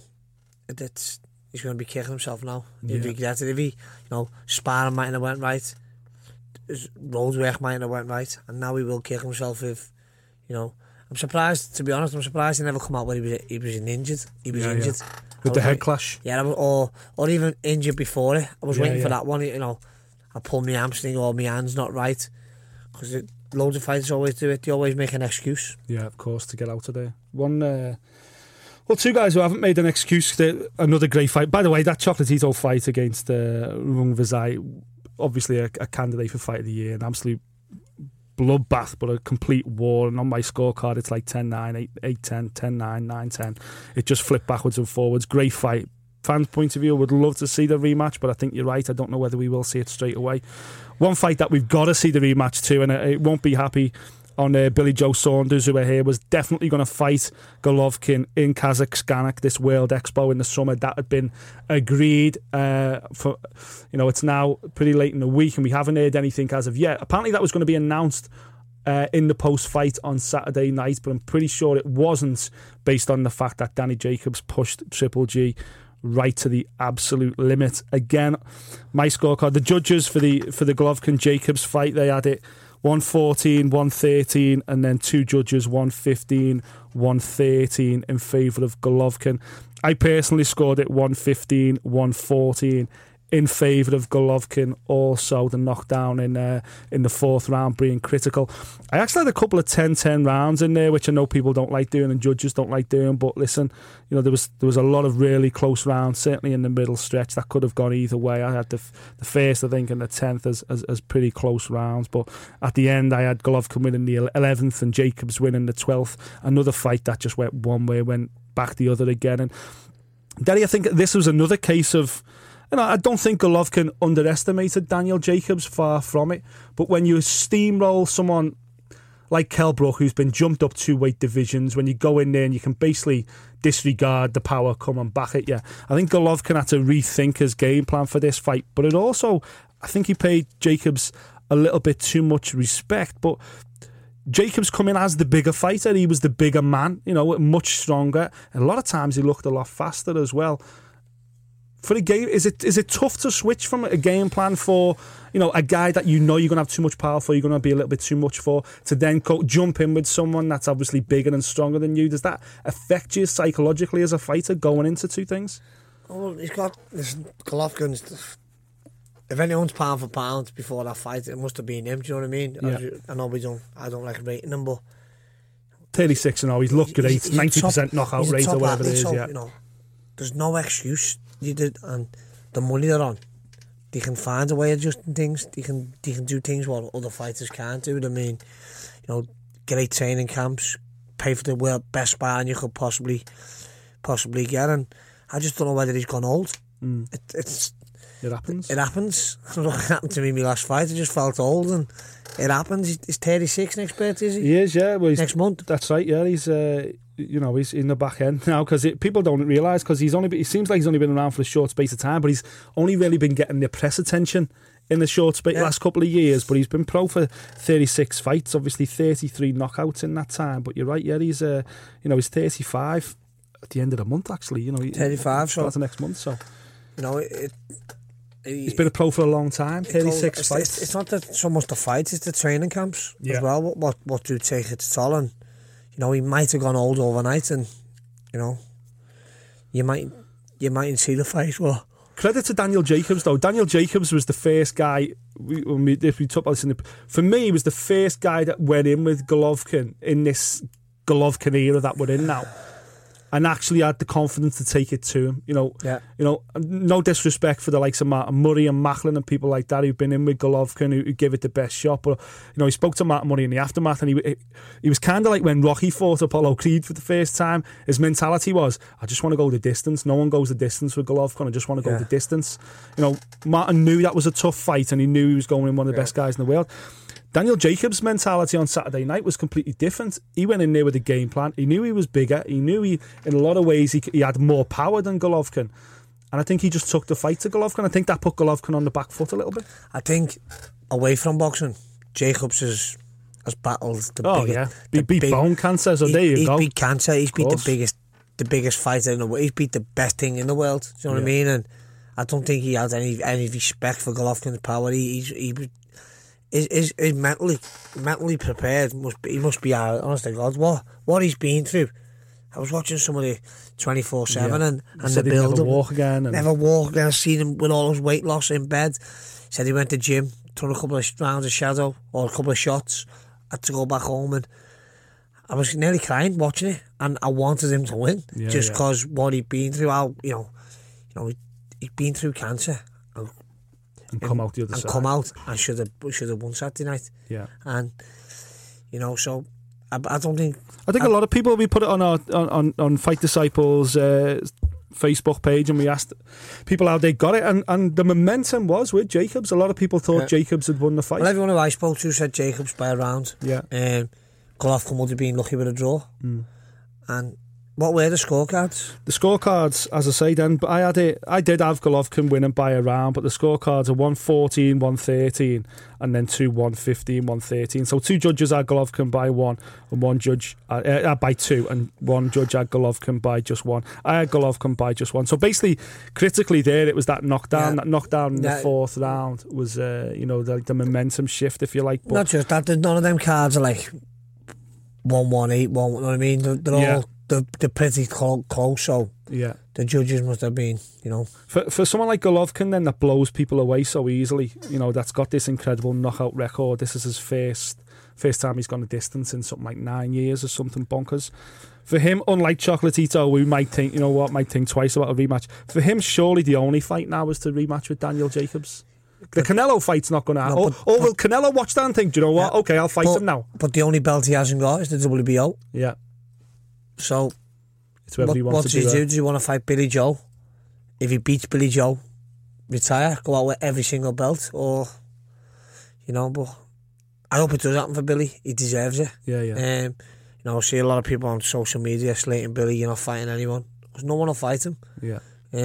he's going to be kicking himself now. He'd regret it if he, sparring mightn't have went right, his road work mightn't have went right, and now he will kick himself if, I'm surprised, to be honest, he never come out when he was injured. He was injured. With the head clash? Yeah, or even injured before it. I was waiting for that one, I pulled my hamstring or my hand's not right. Because loads of fighters always do it. They always make an excuse. Yeah, of course, to get out of there. Two guys who haven't made an excuse. Another great fight. By the way, that Chocolatito fight against Rung Visai, obviously a candidate for Fight of the Year, an absolute bloodbath, but a complete war. And on my scorecard, it's like 10-9, 8-10, 10-9, 9-10. It just flipped backwards and forwards. Great fight. Fans' point of view, would love to see the rematch, but I think you're right. I don't know whether we will see it straight away. One fight that we've got to see the rematch to, and it won't be happy on Billy Joe Saunders, who are here, was definitely going to fight Golovkin in Kazakhstan, this World Expo in the summer. That had been agreed for, it's now pretty late in the week and we haven't heard anything as of yet. Apparently that was going to be announced in the post-fight on Saturday night, but I'm pretty sure it wasn't, based on the fact that Danny Jacobs pushed Triple G right to the absolute limit. Again, my scorecard, the judges for the Golovkin-Jacobs fight, they had it 114, 113, and then two judges, 115, 113 in favour of Golovkin. I personally scored it 115, 114 in favour of Golovkin. Also, the knockdown in the fourth round being critical. I actually had a couple of 10-10 rounds in there, which I know people don't like doing and judges don't like doing. But listen, there was a lot of really close rounds, certainly in the middle stretch, that could have gone either way. I had the first, I think, and the 10th as pretty close rounds. But at the end, I had Golovkin winning the 11th and Jacobs winning the 12th. Another fight that just went one way, went back the other again. And Derry, I think this was another case of, I don't think Golovkin underestimated Daniel Jacobs, far from it. But when you steamroll someone like Kell Brook, who's been jumped up 2 weight divisions, when you go in there and you can basically disregard the power coming back at you, I think Golovkin had to rethink his game plan for this fight. But it also, I think he paid Jacobs a little bit too much respect. But Jacobs come in as the bigger fighter. He was the bigger man, much stronger. And a lot of times he looked a lot faster as well. For a game, is it tough to switch from a game plan for, a guy that you're going to have too much power for, you're going to be a little bit too much for, to then jump in with someone that's obviously bigger and stronger than you? Does that affect you psychologically as a fighter going into two things? Well, Golovkin's, if anyone's pound for pound before that fight, it must have been him. Do you know what I mean? Yeah. I know I don't like rating him, but 36-0, he's looked great, 90% knockout rate or whatever it is. Yeah. There's no excuse. You did, and the money they're on, they can find a way of adjusting things. They can do things what other fighters can't do. I mean, great training camps, pay for the best sparring you could possibly get, and I just don't know whether he's gone old. It happens. It happens. It happened to me in my last fight. I just felt old, and it happens. He's 36 next birthday, is he? He is, yeah. Well, next month. That's right. Yeah, he's he's in the back end now, because people don't realise, because it seems like he's only been around for a short space of time, but he's only really been getting the press attention in the short last couple of years. But he's been pro for 36 fights, obviously 33 knockouts in that time. But you're right, yeah, he's he's 35 at the end of the month, actually. 35, so that's next month, so he's been a pro for a long time. 36 fights. It's not that so much the fights; it's the training camps as well. What do take its toll, and he might have gone old overnight, and you might see the fight. Well, credit to Daniel Jacobs though. Daniel Jacobs was the first guy. If we talk about this for me, he was the first guy that went in with Golovkin in this Golovkin era that we're in now, and actually had the confidence to take it to him. No disrespect for the likes of Martin Murray and Macklin and people like that who've been in with Golovkin who give it the best shot. But he spoke to Martin Murray in the aftermath, and he was kind of like when Rocky fought Apollo Creed for the first time. His mentality was, I just want to go the distance. No one goes the distance with Golovkin. I just want to go the distance. Martin knew that was a tough fight, and he knew he was going in one of the best guys in the world. Daniel Jacobs' mentality on Saturday night was completely different. He went in there with a game plan. He knew he was bigger. He knew in a lot of ways, he had more power than Golovkin. And I think he just took the fight to Golovkin. I think that put Golovkin on the back foot a little bit. I think, away from boxing, Jacobs has battled the biggest... He beat bone cancer, so there you go. He's beat cancer. He's beat the biggest the biggest fighter in the world. He's beat the best thing in the world. Do you know what I mean? And I don't think he has any respect for Golovkin's power. He's mentally prepared. He must be out. Honest to God, what he's been through. I was watching some of the 24/7 and the build up. Never walk again. I seen him with all his weight loss in bed. Said he went to gym, took a couple of rounds of shadow or a couple of shots. Had to go back home, and I was nearly crying watching it. And I wanted him to win just because what he'd been through. How he'd been through cancer and come out the other side. Come out and should have won Saturday night. Yeah, and so. I don't think. I think a lot of people, we put it on our on Fight Disciples Facebook page, and we asked people how they got it, and the momentum was with Jacobs. A lot of people thought Jacobs had won the fight. Well, everyone who I spoke to said Jacobs by a round. Yeah. Golovkin would have been lucky with a draw. And what were the scorecards? The scorecards, as I say, then I did have Golovkin winning by a round, but the scorecards are 114, 113, and then 2 115, 113. So 2 judges had Golovkin by 1, and 1 judge by 2, and 1 judge had Golovkin by just 1. I had Golovkin by just 1. So basically, critically, there it was that knockdown. That knockdown in the 4th round was, the momentum shift, if you like. But not just that. None of them cards are like 118, 1. You know what I mean? They're all. They're pretty close, so the judges must have been, For someone like Golovkin, then, that blows people away so easily, that's got this incredible knockout record. This is his first time he's gone a distance in something like 9 years or something bonkers. For him, unlike Chocolatito, we might think, might think twice about a rematch. For him, surely the only fight now is to rematch with Daniel Jacobs. The Canelo fight's not going to happen. Or will Canelo watch that and think, do you know what? Yeah, okay, I'll fight him now. But the only belt he hasn't got is the WBO. Yeah. So, it's whatever he wants to do. Does he want to fight Billy Joe? If he beats Billy Joe, retire, go out with every single belt, or but I hope it does happen for Billy. He deserves it. Yeah. I see a lot of people on social media slating Billy. You're not fighting anyone because no one will fight him. Yeah.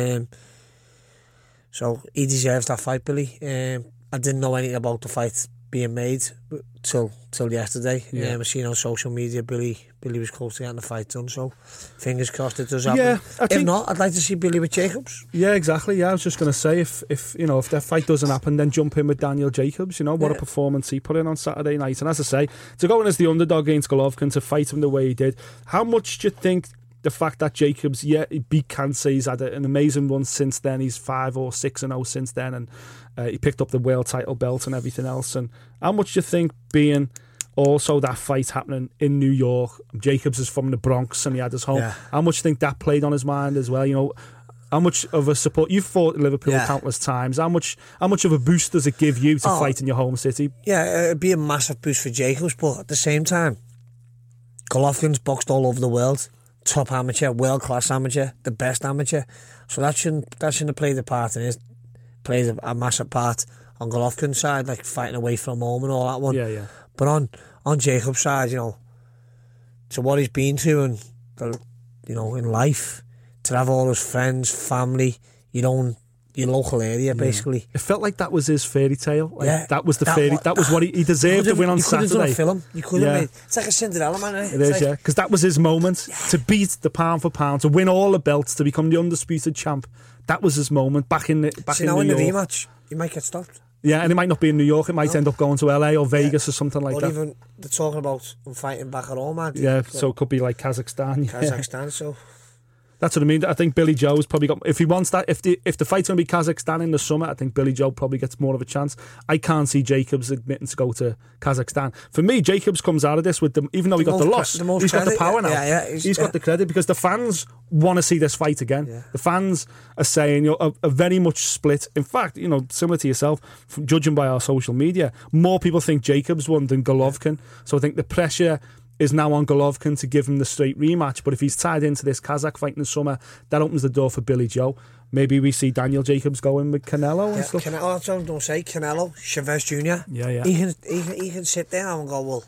So he deserves that fight, Billy. I didn't know anything about the fight being made till yesterday. I seen on social media Billy was close to getting the fight done, so fingers crossed it does happen. Yeah, if not, I'd like to see Billy with Jacobs. Yeah, exactly. Yeah, I was just going to say if that fight doesn't happen, then jump in with Daniel Jacobs. What a performance he put in on Saturday night. And as I say, to go in as the underdog against Golovkin, to fight him the way he did, how much do you think the fact that Jacobs, he beat cancer, he's had an amazing run since then, he's 5 or 6-0 since then, and he picked up the world title belt and everything else, and how much do you think being also that fight happening in New York, Jacobs is from the Bronx and he had his home, how much do you think that played on his mind as well? How much of a support, you've fought Liverpool countless times, how much of a boost does it give you to fight in your home city? Yeah, it'd be a massive boost for Jacobs, but at the same time, Golovkin's boxed all over the world. Top amateur, world class amateur, the best amateur. So that shouldn't have played a part in it. Played a massive part on Golovkin's side, like fighting away from home and all that one. Yeah. But on Jacob's side, to what he's been through and in life, to have all his friends, family, your local area, basically. It felt like that was his fairy tale. That was the fairy. That was what he deserved to win on Saturday. You could have done a film. You could have made. It's like a Cinderella Man. It is, because that was his moment to beat the pound for pound, to win all the belts, to become the undisputed champ. That was his moment back in New York. In the rematch, he might get stopped. Yeah, and it might not be in New York. It might end up going to LA or Vegas or something like that. Or even they're talking about him fighting back at home, man. Yeah, so it could be like Kazakhstan. So. That's what I mean. I think Billy Joe's probably got, if he wants that, if the fight's going to be Kazakhstan in the summer, I think Billy Joe probably gets more of a chance. I can't see Jacobs admitting to go to Kazakhstan. For me, Jacobs comes out of this with even though he got the loss, he's got the power now. Yeah, he's got the credit because the fans want to see this fight again. Yeah. The fans are saying are very much split. In fact, similar to yourself, judging by our social media, more people think Jacobs won than Golovkin. So I think the pressure is now on Golovkin to give him the straight rematch. But if he's tied into this Kazakh fight in the summer, that opens the door for Billy Joe. Maybe we see Daniel Jacobs going with Canelo and stuff. Canelo, that's what I'm going to say. Canelo, Chavez Jr. Yeah. He can sit there and go, well...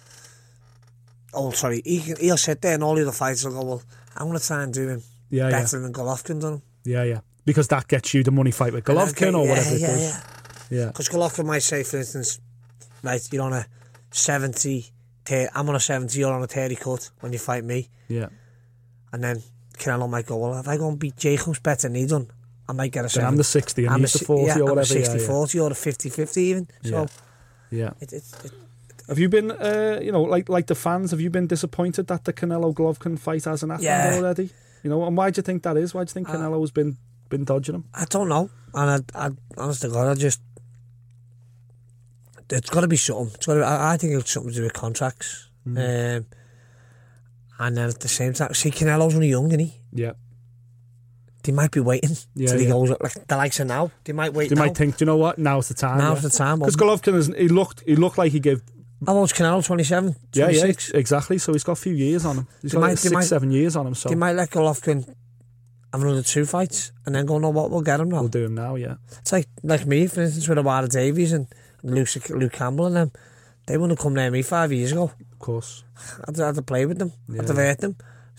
Oh, sorry. He'll sit there and all the other fighters will go, well, I'm going to try and do him better than Golovkin done him. Yeah. Because that gets you the money fight with Golovkin or whatever it does. Yeah. Because Golovkin might say, for instance, right, you're on a 70... I'm on a 70, you're on a 30 cut when you fight me. Yeah. And then Canelo might go, well, if I go and beat Jacobs better than he done, I might get a 7. I'm the 60 and he's the 40 or whatever. I'm a 60-40 or a 50-50 even. So, have you been, like the fans, have you been disappointed that the Canelo Golovkin fight hasn't happened already? You know, and why do you think that is? Why do you think Canelo's been dodging him? I don't know. And I honest to God, it's got to be something. I think it's something to do with contracts. And then at the same time, see, Canelo's only young, isn't he? Yeah. They might be waiting till he goes like the likes of now. They might wait. They might think, do you know what? Now's the time. Now's the time. Because Golovkin he looked like he gave. How old's Canelo? 27, 26? Yeah, exactly. So he's got a few years on him. He's got 7 years on him. So they might let Golovkin have another 2 fights and then go, no, what, we'll get him now. We'll do him now, yeah. It's like me, for instance, with Amara Davies and Luke Campbell and them. They wouldn't have come near me 5 years ago. Of course. I had to play with them. I had to hurt them.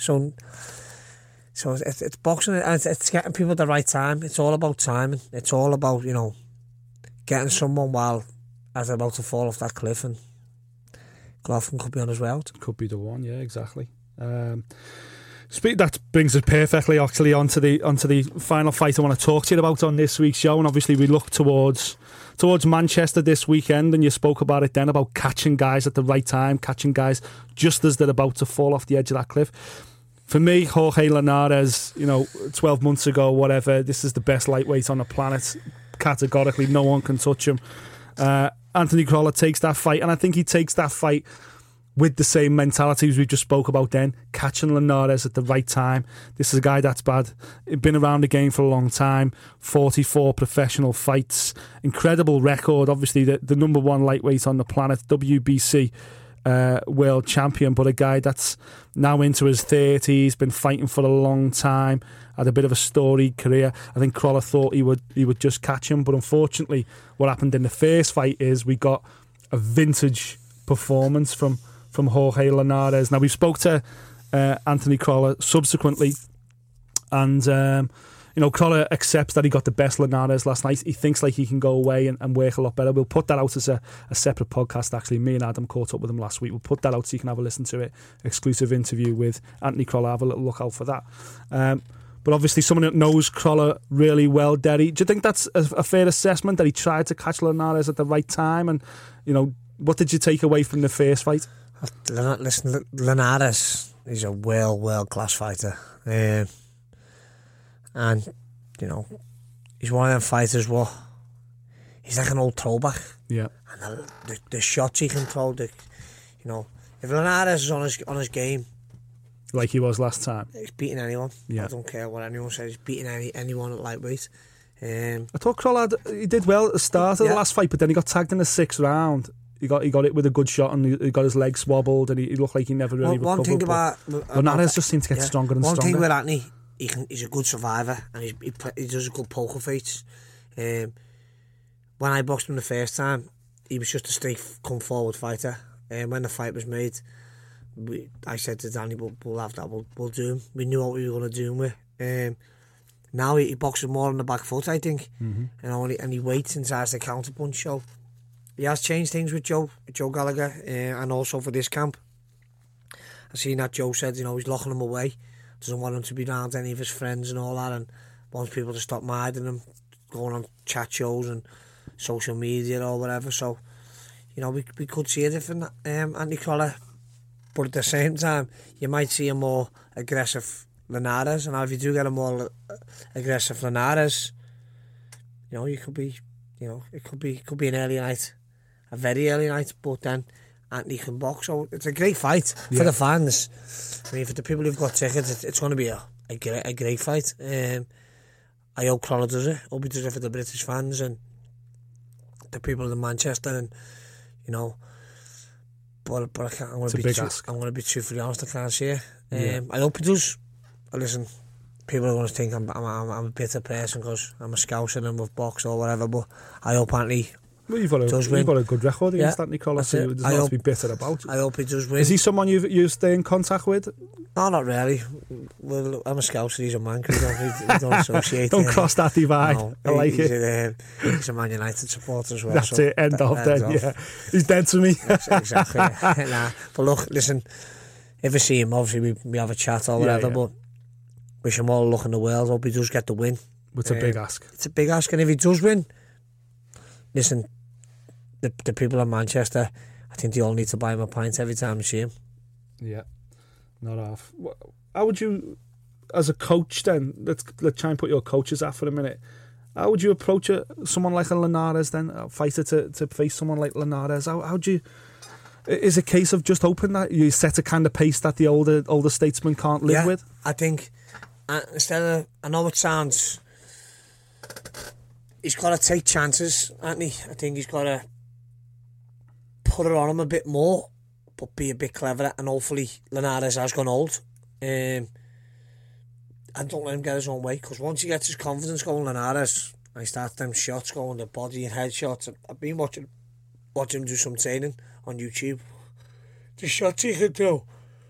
So it's boxing and it's getting people at the right time. It's all about timing. It's all about, getting someone while as they're about to fall off that cliff, and Golovkin could be on his way out. Could be the one, yeah, exactly. That brings us perfectly actually onto the final fight I want to talk to you about on this week's show, and obviously we look towards Manchester this weekend, and you spoke about it then, about catching guys at the right time, catching guys just as they're about to fall off the edge of that cliff. For me, Jorge Linares, 12 months ago, whatever, this is the best lightweight on the planet. Categorically, no one can touch him. Anthony Crolla takes that fight, and I think he takes that fight with the same mentality as we just spoke about then, catching Linares at the right time. This is a guy that's been around the game for a long time, 44 professional fights, incredible record, obviously the number one lightweight on the planet, WBC world champion, but a guy that's now into his 30s, been fighting for a long time, had a bit of a storied career. I think Crolla thought he would just catch him, but unfortunately what happened in the first fight is we got a vintage performance from Jorge Linares. Now we spoke to Anthony Crolla subsequently, and Crolla accepts that he got the best Linares last night. He thinks like he can go away and work a lot better. We'll put that out as a separate podcast. Actually, me and Adam caught up with him last week. We'll put that out so you can have a listen to it. Exclusive interview with Anthony Crolla. Have a little look out for that. But obviously someone that knows Crolla really well, Derry. Do you think that's a fair assessment, that he tried to catch Linares at the right time? And, what did you take away from the first fight? Listen, Linares is a world-class fighter. And, he's one of them fighters he's like an old throwback. Yeah. And the shots he can throw, if Linares is on his game, like he was last time, he's beating anyone. Yeah. I don't care what anyone says, he's beating anyone at lightweight. I thought Crolla he did well at the start of the last fight, but then he got tagged in the 6th round. He got it with a good shot, and he got his legs swabbled, and he looked like he never really recovered. One thing about Linares just seemed to get stronger and stronger. One thing with Anthony, he's a good survivor, and he does a good poker fights. When I boxed him the first time, he was just a straight come forward fighter. When the fight was made, I said to Danny, we'll have that, we'll do him. We knew what we were going to do him with. Now he boxes more on the back foot, I think, and he waits and tries to counter punch. So he has changed things with Joe Gallagher, and also for this camp. I seen that Joe said, he's locking him away, doesn't want him to be around any of his friends and all that, and wants people to stop minding him, going on chat shows and social media or whatever. So, we could see a different Anthony Crolla, but at the same time, you might see a more aggressive Linares, and if you do get a more aggressive Linares, you could be, it could be an early night, a very early night, but then Anthony can box. So it's a great fight for the fans. I mean, for the people who've got tickets, it's going to be a great fight. I hope Crolla does it. I hope he does it for the British fans and the people in Manchester, and but I'm going to be truthfully honest, I can't see it. I hope he does. But listen, people are going to think I'm a bitter person because I'm a Scouser and we've boxed or whatever, but I hope Anthony you've got a good record against Anthony Crolla, so there's nothing to be bitter about. I hope he does win. Is he someone you stay in contact with? No, not really. Well, I'm a Scouser, he's a man, we don't associate. Don't cross that divide. No, I like it. He's a Man United supporter as well. That's it, end of then, yeah. He's dead to me. Exactly. But look, listen, if I see him, obviously we have a chat or whatever, but wish him all the luck in the world. Hope he does get the win. It's a big ask. It's a big ask, and if he does win, listen, the people in Manchester, I think they all need to buy him a pint every time they see him. Yeah, not half. How would you, as a coach then, let's try and put your coaches hat for a minute. How would you approach someone like a Linares then, a fighter to face someone like Linares? How do you, is it a case of just hoping that you set a kind of pace that the older statesman can't live with? I think, instead of, I know it sounds, he's got to take chances, hasn't he? I think he's got to put it on him a bit more, but be a bit cleverer, and hopefully Linares has gone old. And don't let him get his own way, because once he gets his confidence going, Linares, I start them shots going, the body and head shots. I've been watching him do some training on YouTube. The shots he could do,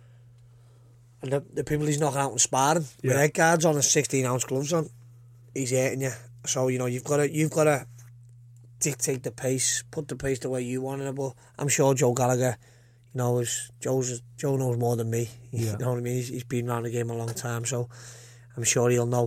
and the people he's knocking out in sparring, with head guards on and 16-ounce gloves on, he's hurting you. So you've got to dictate the pace, put the pace the way you want it. But I'm sure Joe Gallagher, Joe knows more than me. You know what I mean? He's been around the game a long time, so I'm sure he'll know,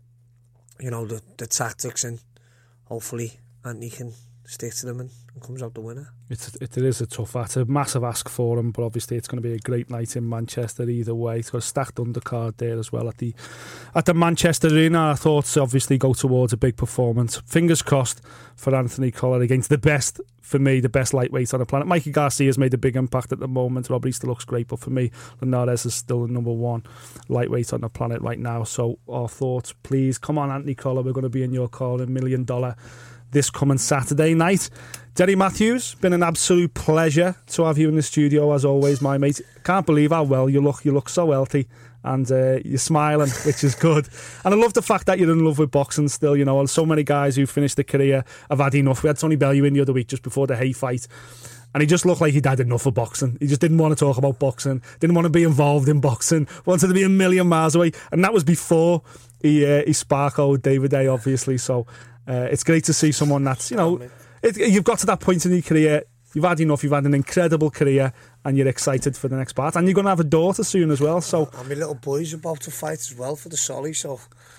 the tactics, and hopefully Anthony can stick to them and comes out the winner. It is a tough, it's a massive ask for him, but obviously it's going to be a great night in Manchester either way. It's got a stacked undercard there as well at the Manchester Arena. Our thoughts obviously go towards a big performance. Fingers crossed for Anthony Collar against the best lightweight on the planet. Mikey Garcia's made a big impact at the moment. Robbie still looks great, but for me, Linares is still the number one lightweight on the planet right now. So our thoughts, please, come on Anthony Collar, we're going to be in your corner, $1 million this coming Saturday night. Derry Matthews, been an absolute pleasure to have you in the studio as always, my mate. Can't believe how well you look. You look so healthy, and you're smiling, which is good. And I love the fact that you're in love with boxing still. So many guys who finished their career have had enough. We had Tony Bellew in the other week just before the Hay fight, and he just looked like he'd had enough of boxing. He just didn't want to talk about boxing, didn't want to be involved in boxing, wanted to be a million miles away, and that was before he sparkled David Day, obviously. So it's great to see someone that's, you've got to that point in your career, you've had enough, you've had an incredible career, and you're excited for the next part. And you're going to have a daughter soon as well. So, and my little boy's about to fight as well for the Solly, so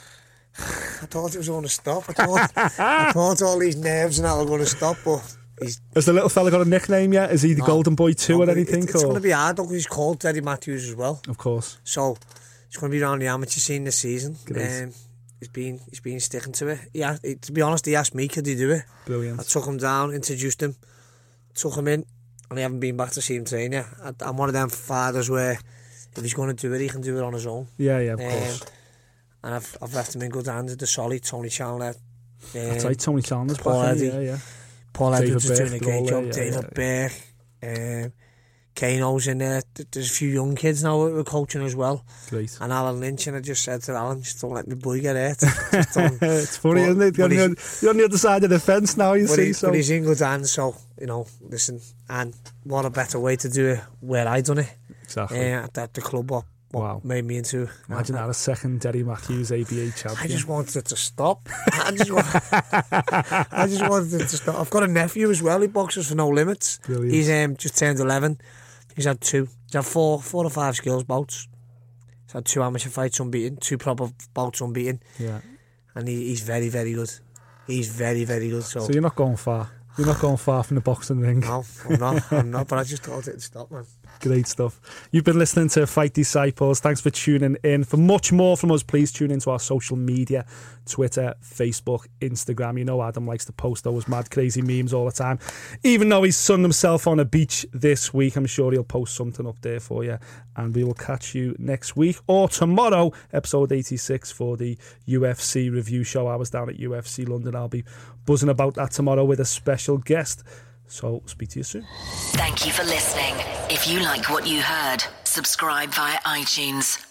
I thought it was going to stop. I thought all these nerves and that were going to stop, but has the little fella got a nickname yet? Is he the Golden Boy 2 or anything? It's going to be hard, because he's called Derry Matthews as well. Of course. So he's going to be around the amateur scene this season. He's been sticking to it. Yeah, to be honest, he asked me, could he do it? Brilliant. I took him down, introduced him, took him in, and I haven't been back to see him train yet. I'm one of them fathers where if he's going to do it, he can do it on his own. Yeah, of course. And I've left him in good hands with the Solid, Tony Chandler. That's right, Tony Chandler's Paul back Eddy. Yeah. Paul Edwards is doing a great job. Yeah, David Burke. Kano's in there. There's a few young kids now we're coaching as well. Great. And Alan Lynch, and I just said to Alan, just don't let my boy get hurt. It's funny, isn't it? You're on the other side of the fence now, But he's in good hands, so, listen, and what a better way to do it where I done it. Exactly. At the club, what made me into. Imagine that, a second Derry Matthews ABA champion. I just wanted it to stop. I just wanted it to stop. I've got a nephew as well, he boxes for No Limits. Brilliant. He's just turned 11. He's had four or five skills bouts. He's had 2 amateur fights unbeaten, 2 proper bouts unbeaten. Yeah. And he's very, very good. He's very, very good. So you're not going far. You're not going far from the boxing ring. No, I'm not. But I just thought it'd stop, man. Great stuff. You've been listening to Fight Disciples. Thanks for tuning in. For much more from us, please tune into our social media, Twitter, Facebook, Instagram. Adam likes to post those mad, crazy memes all the time. Even though he's sunned himself on a beach this week, I'm sure he'll post something up there for you. And we will catch you next week or tomorrow, episode 86 for the UFC review show. I was down at UFC London. I'll be buzzing about that tomorrow with a special guest. So, speak to you soon. Thank you for listening. If you like what you heard, subscribe via iTunes.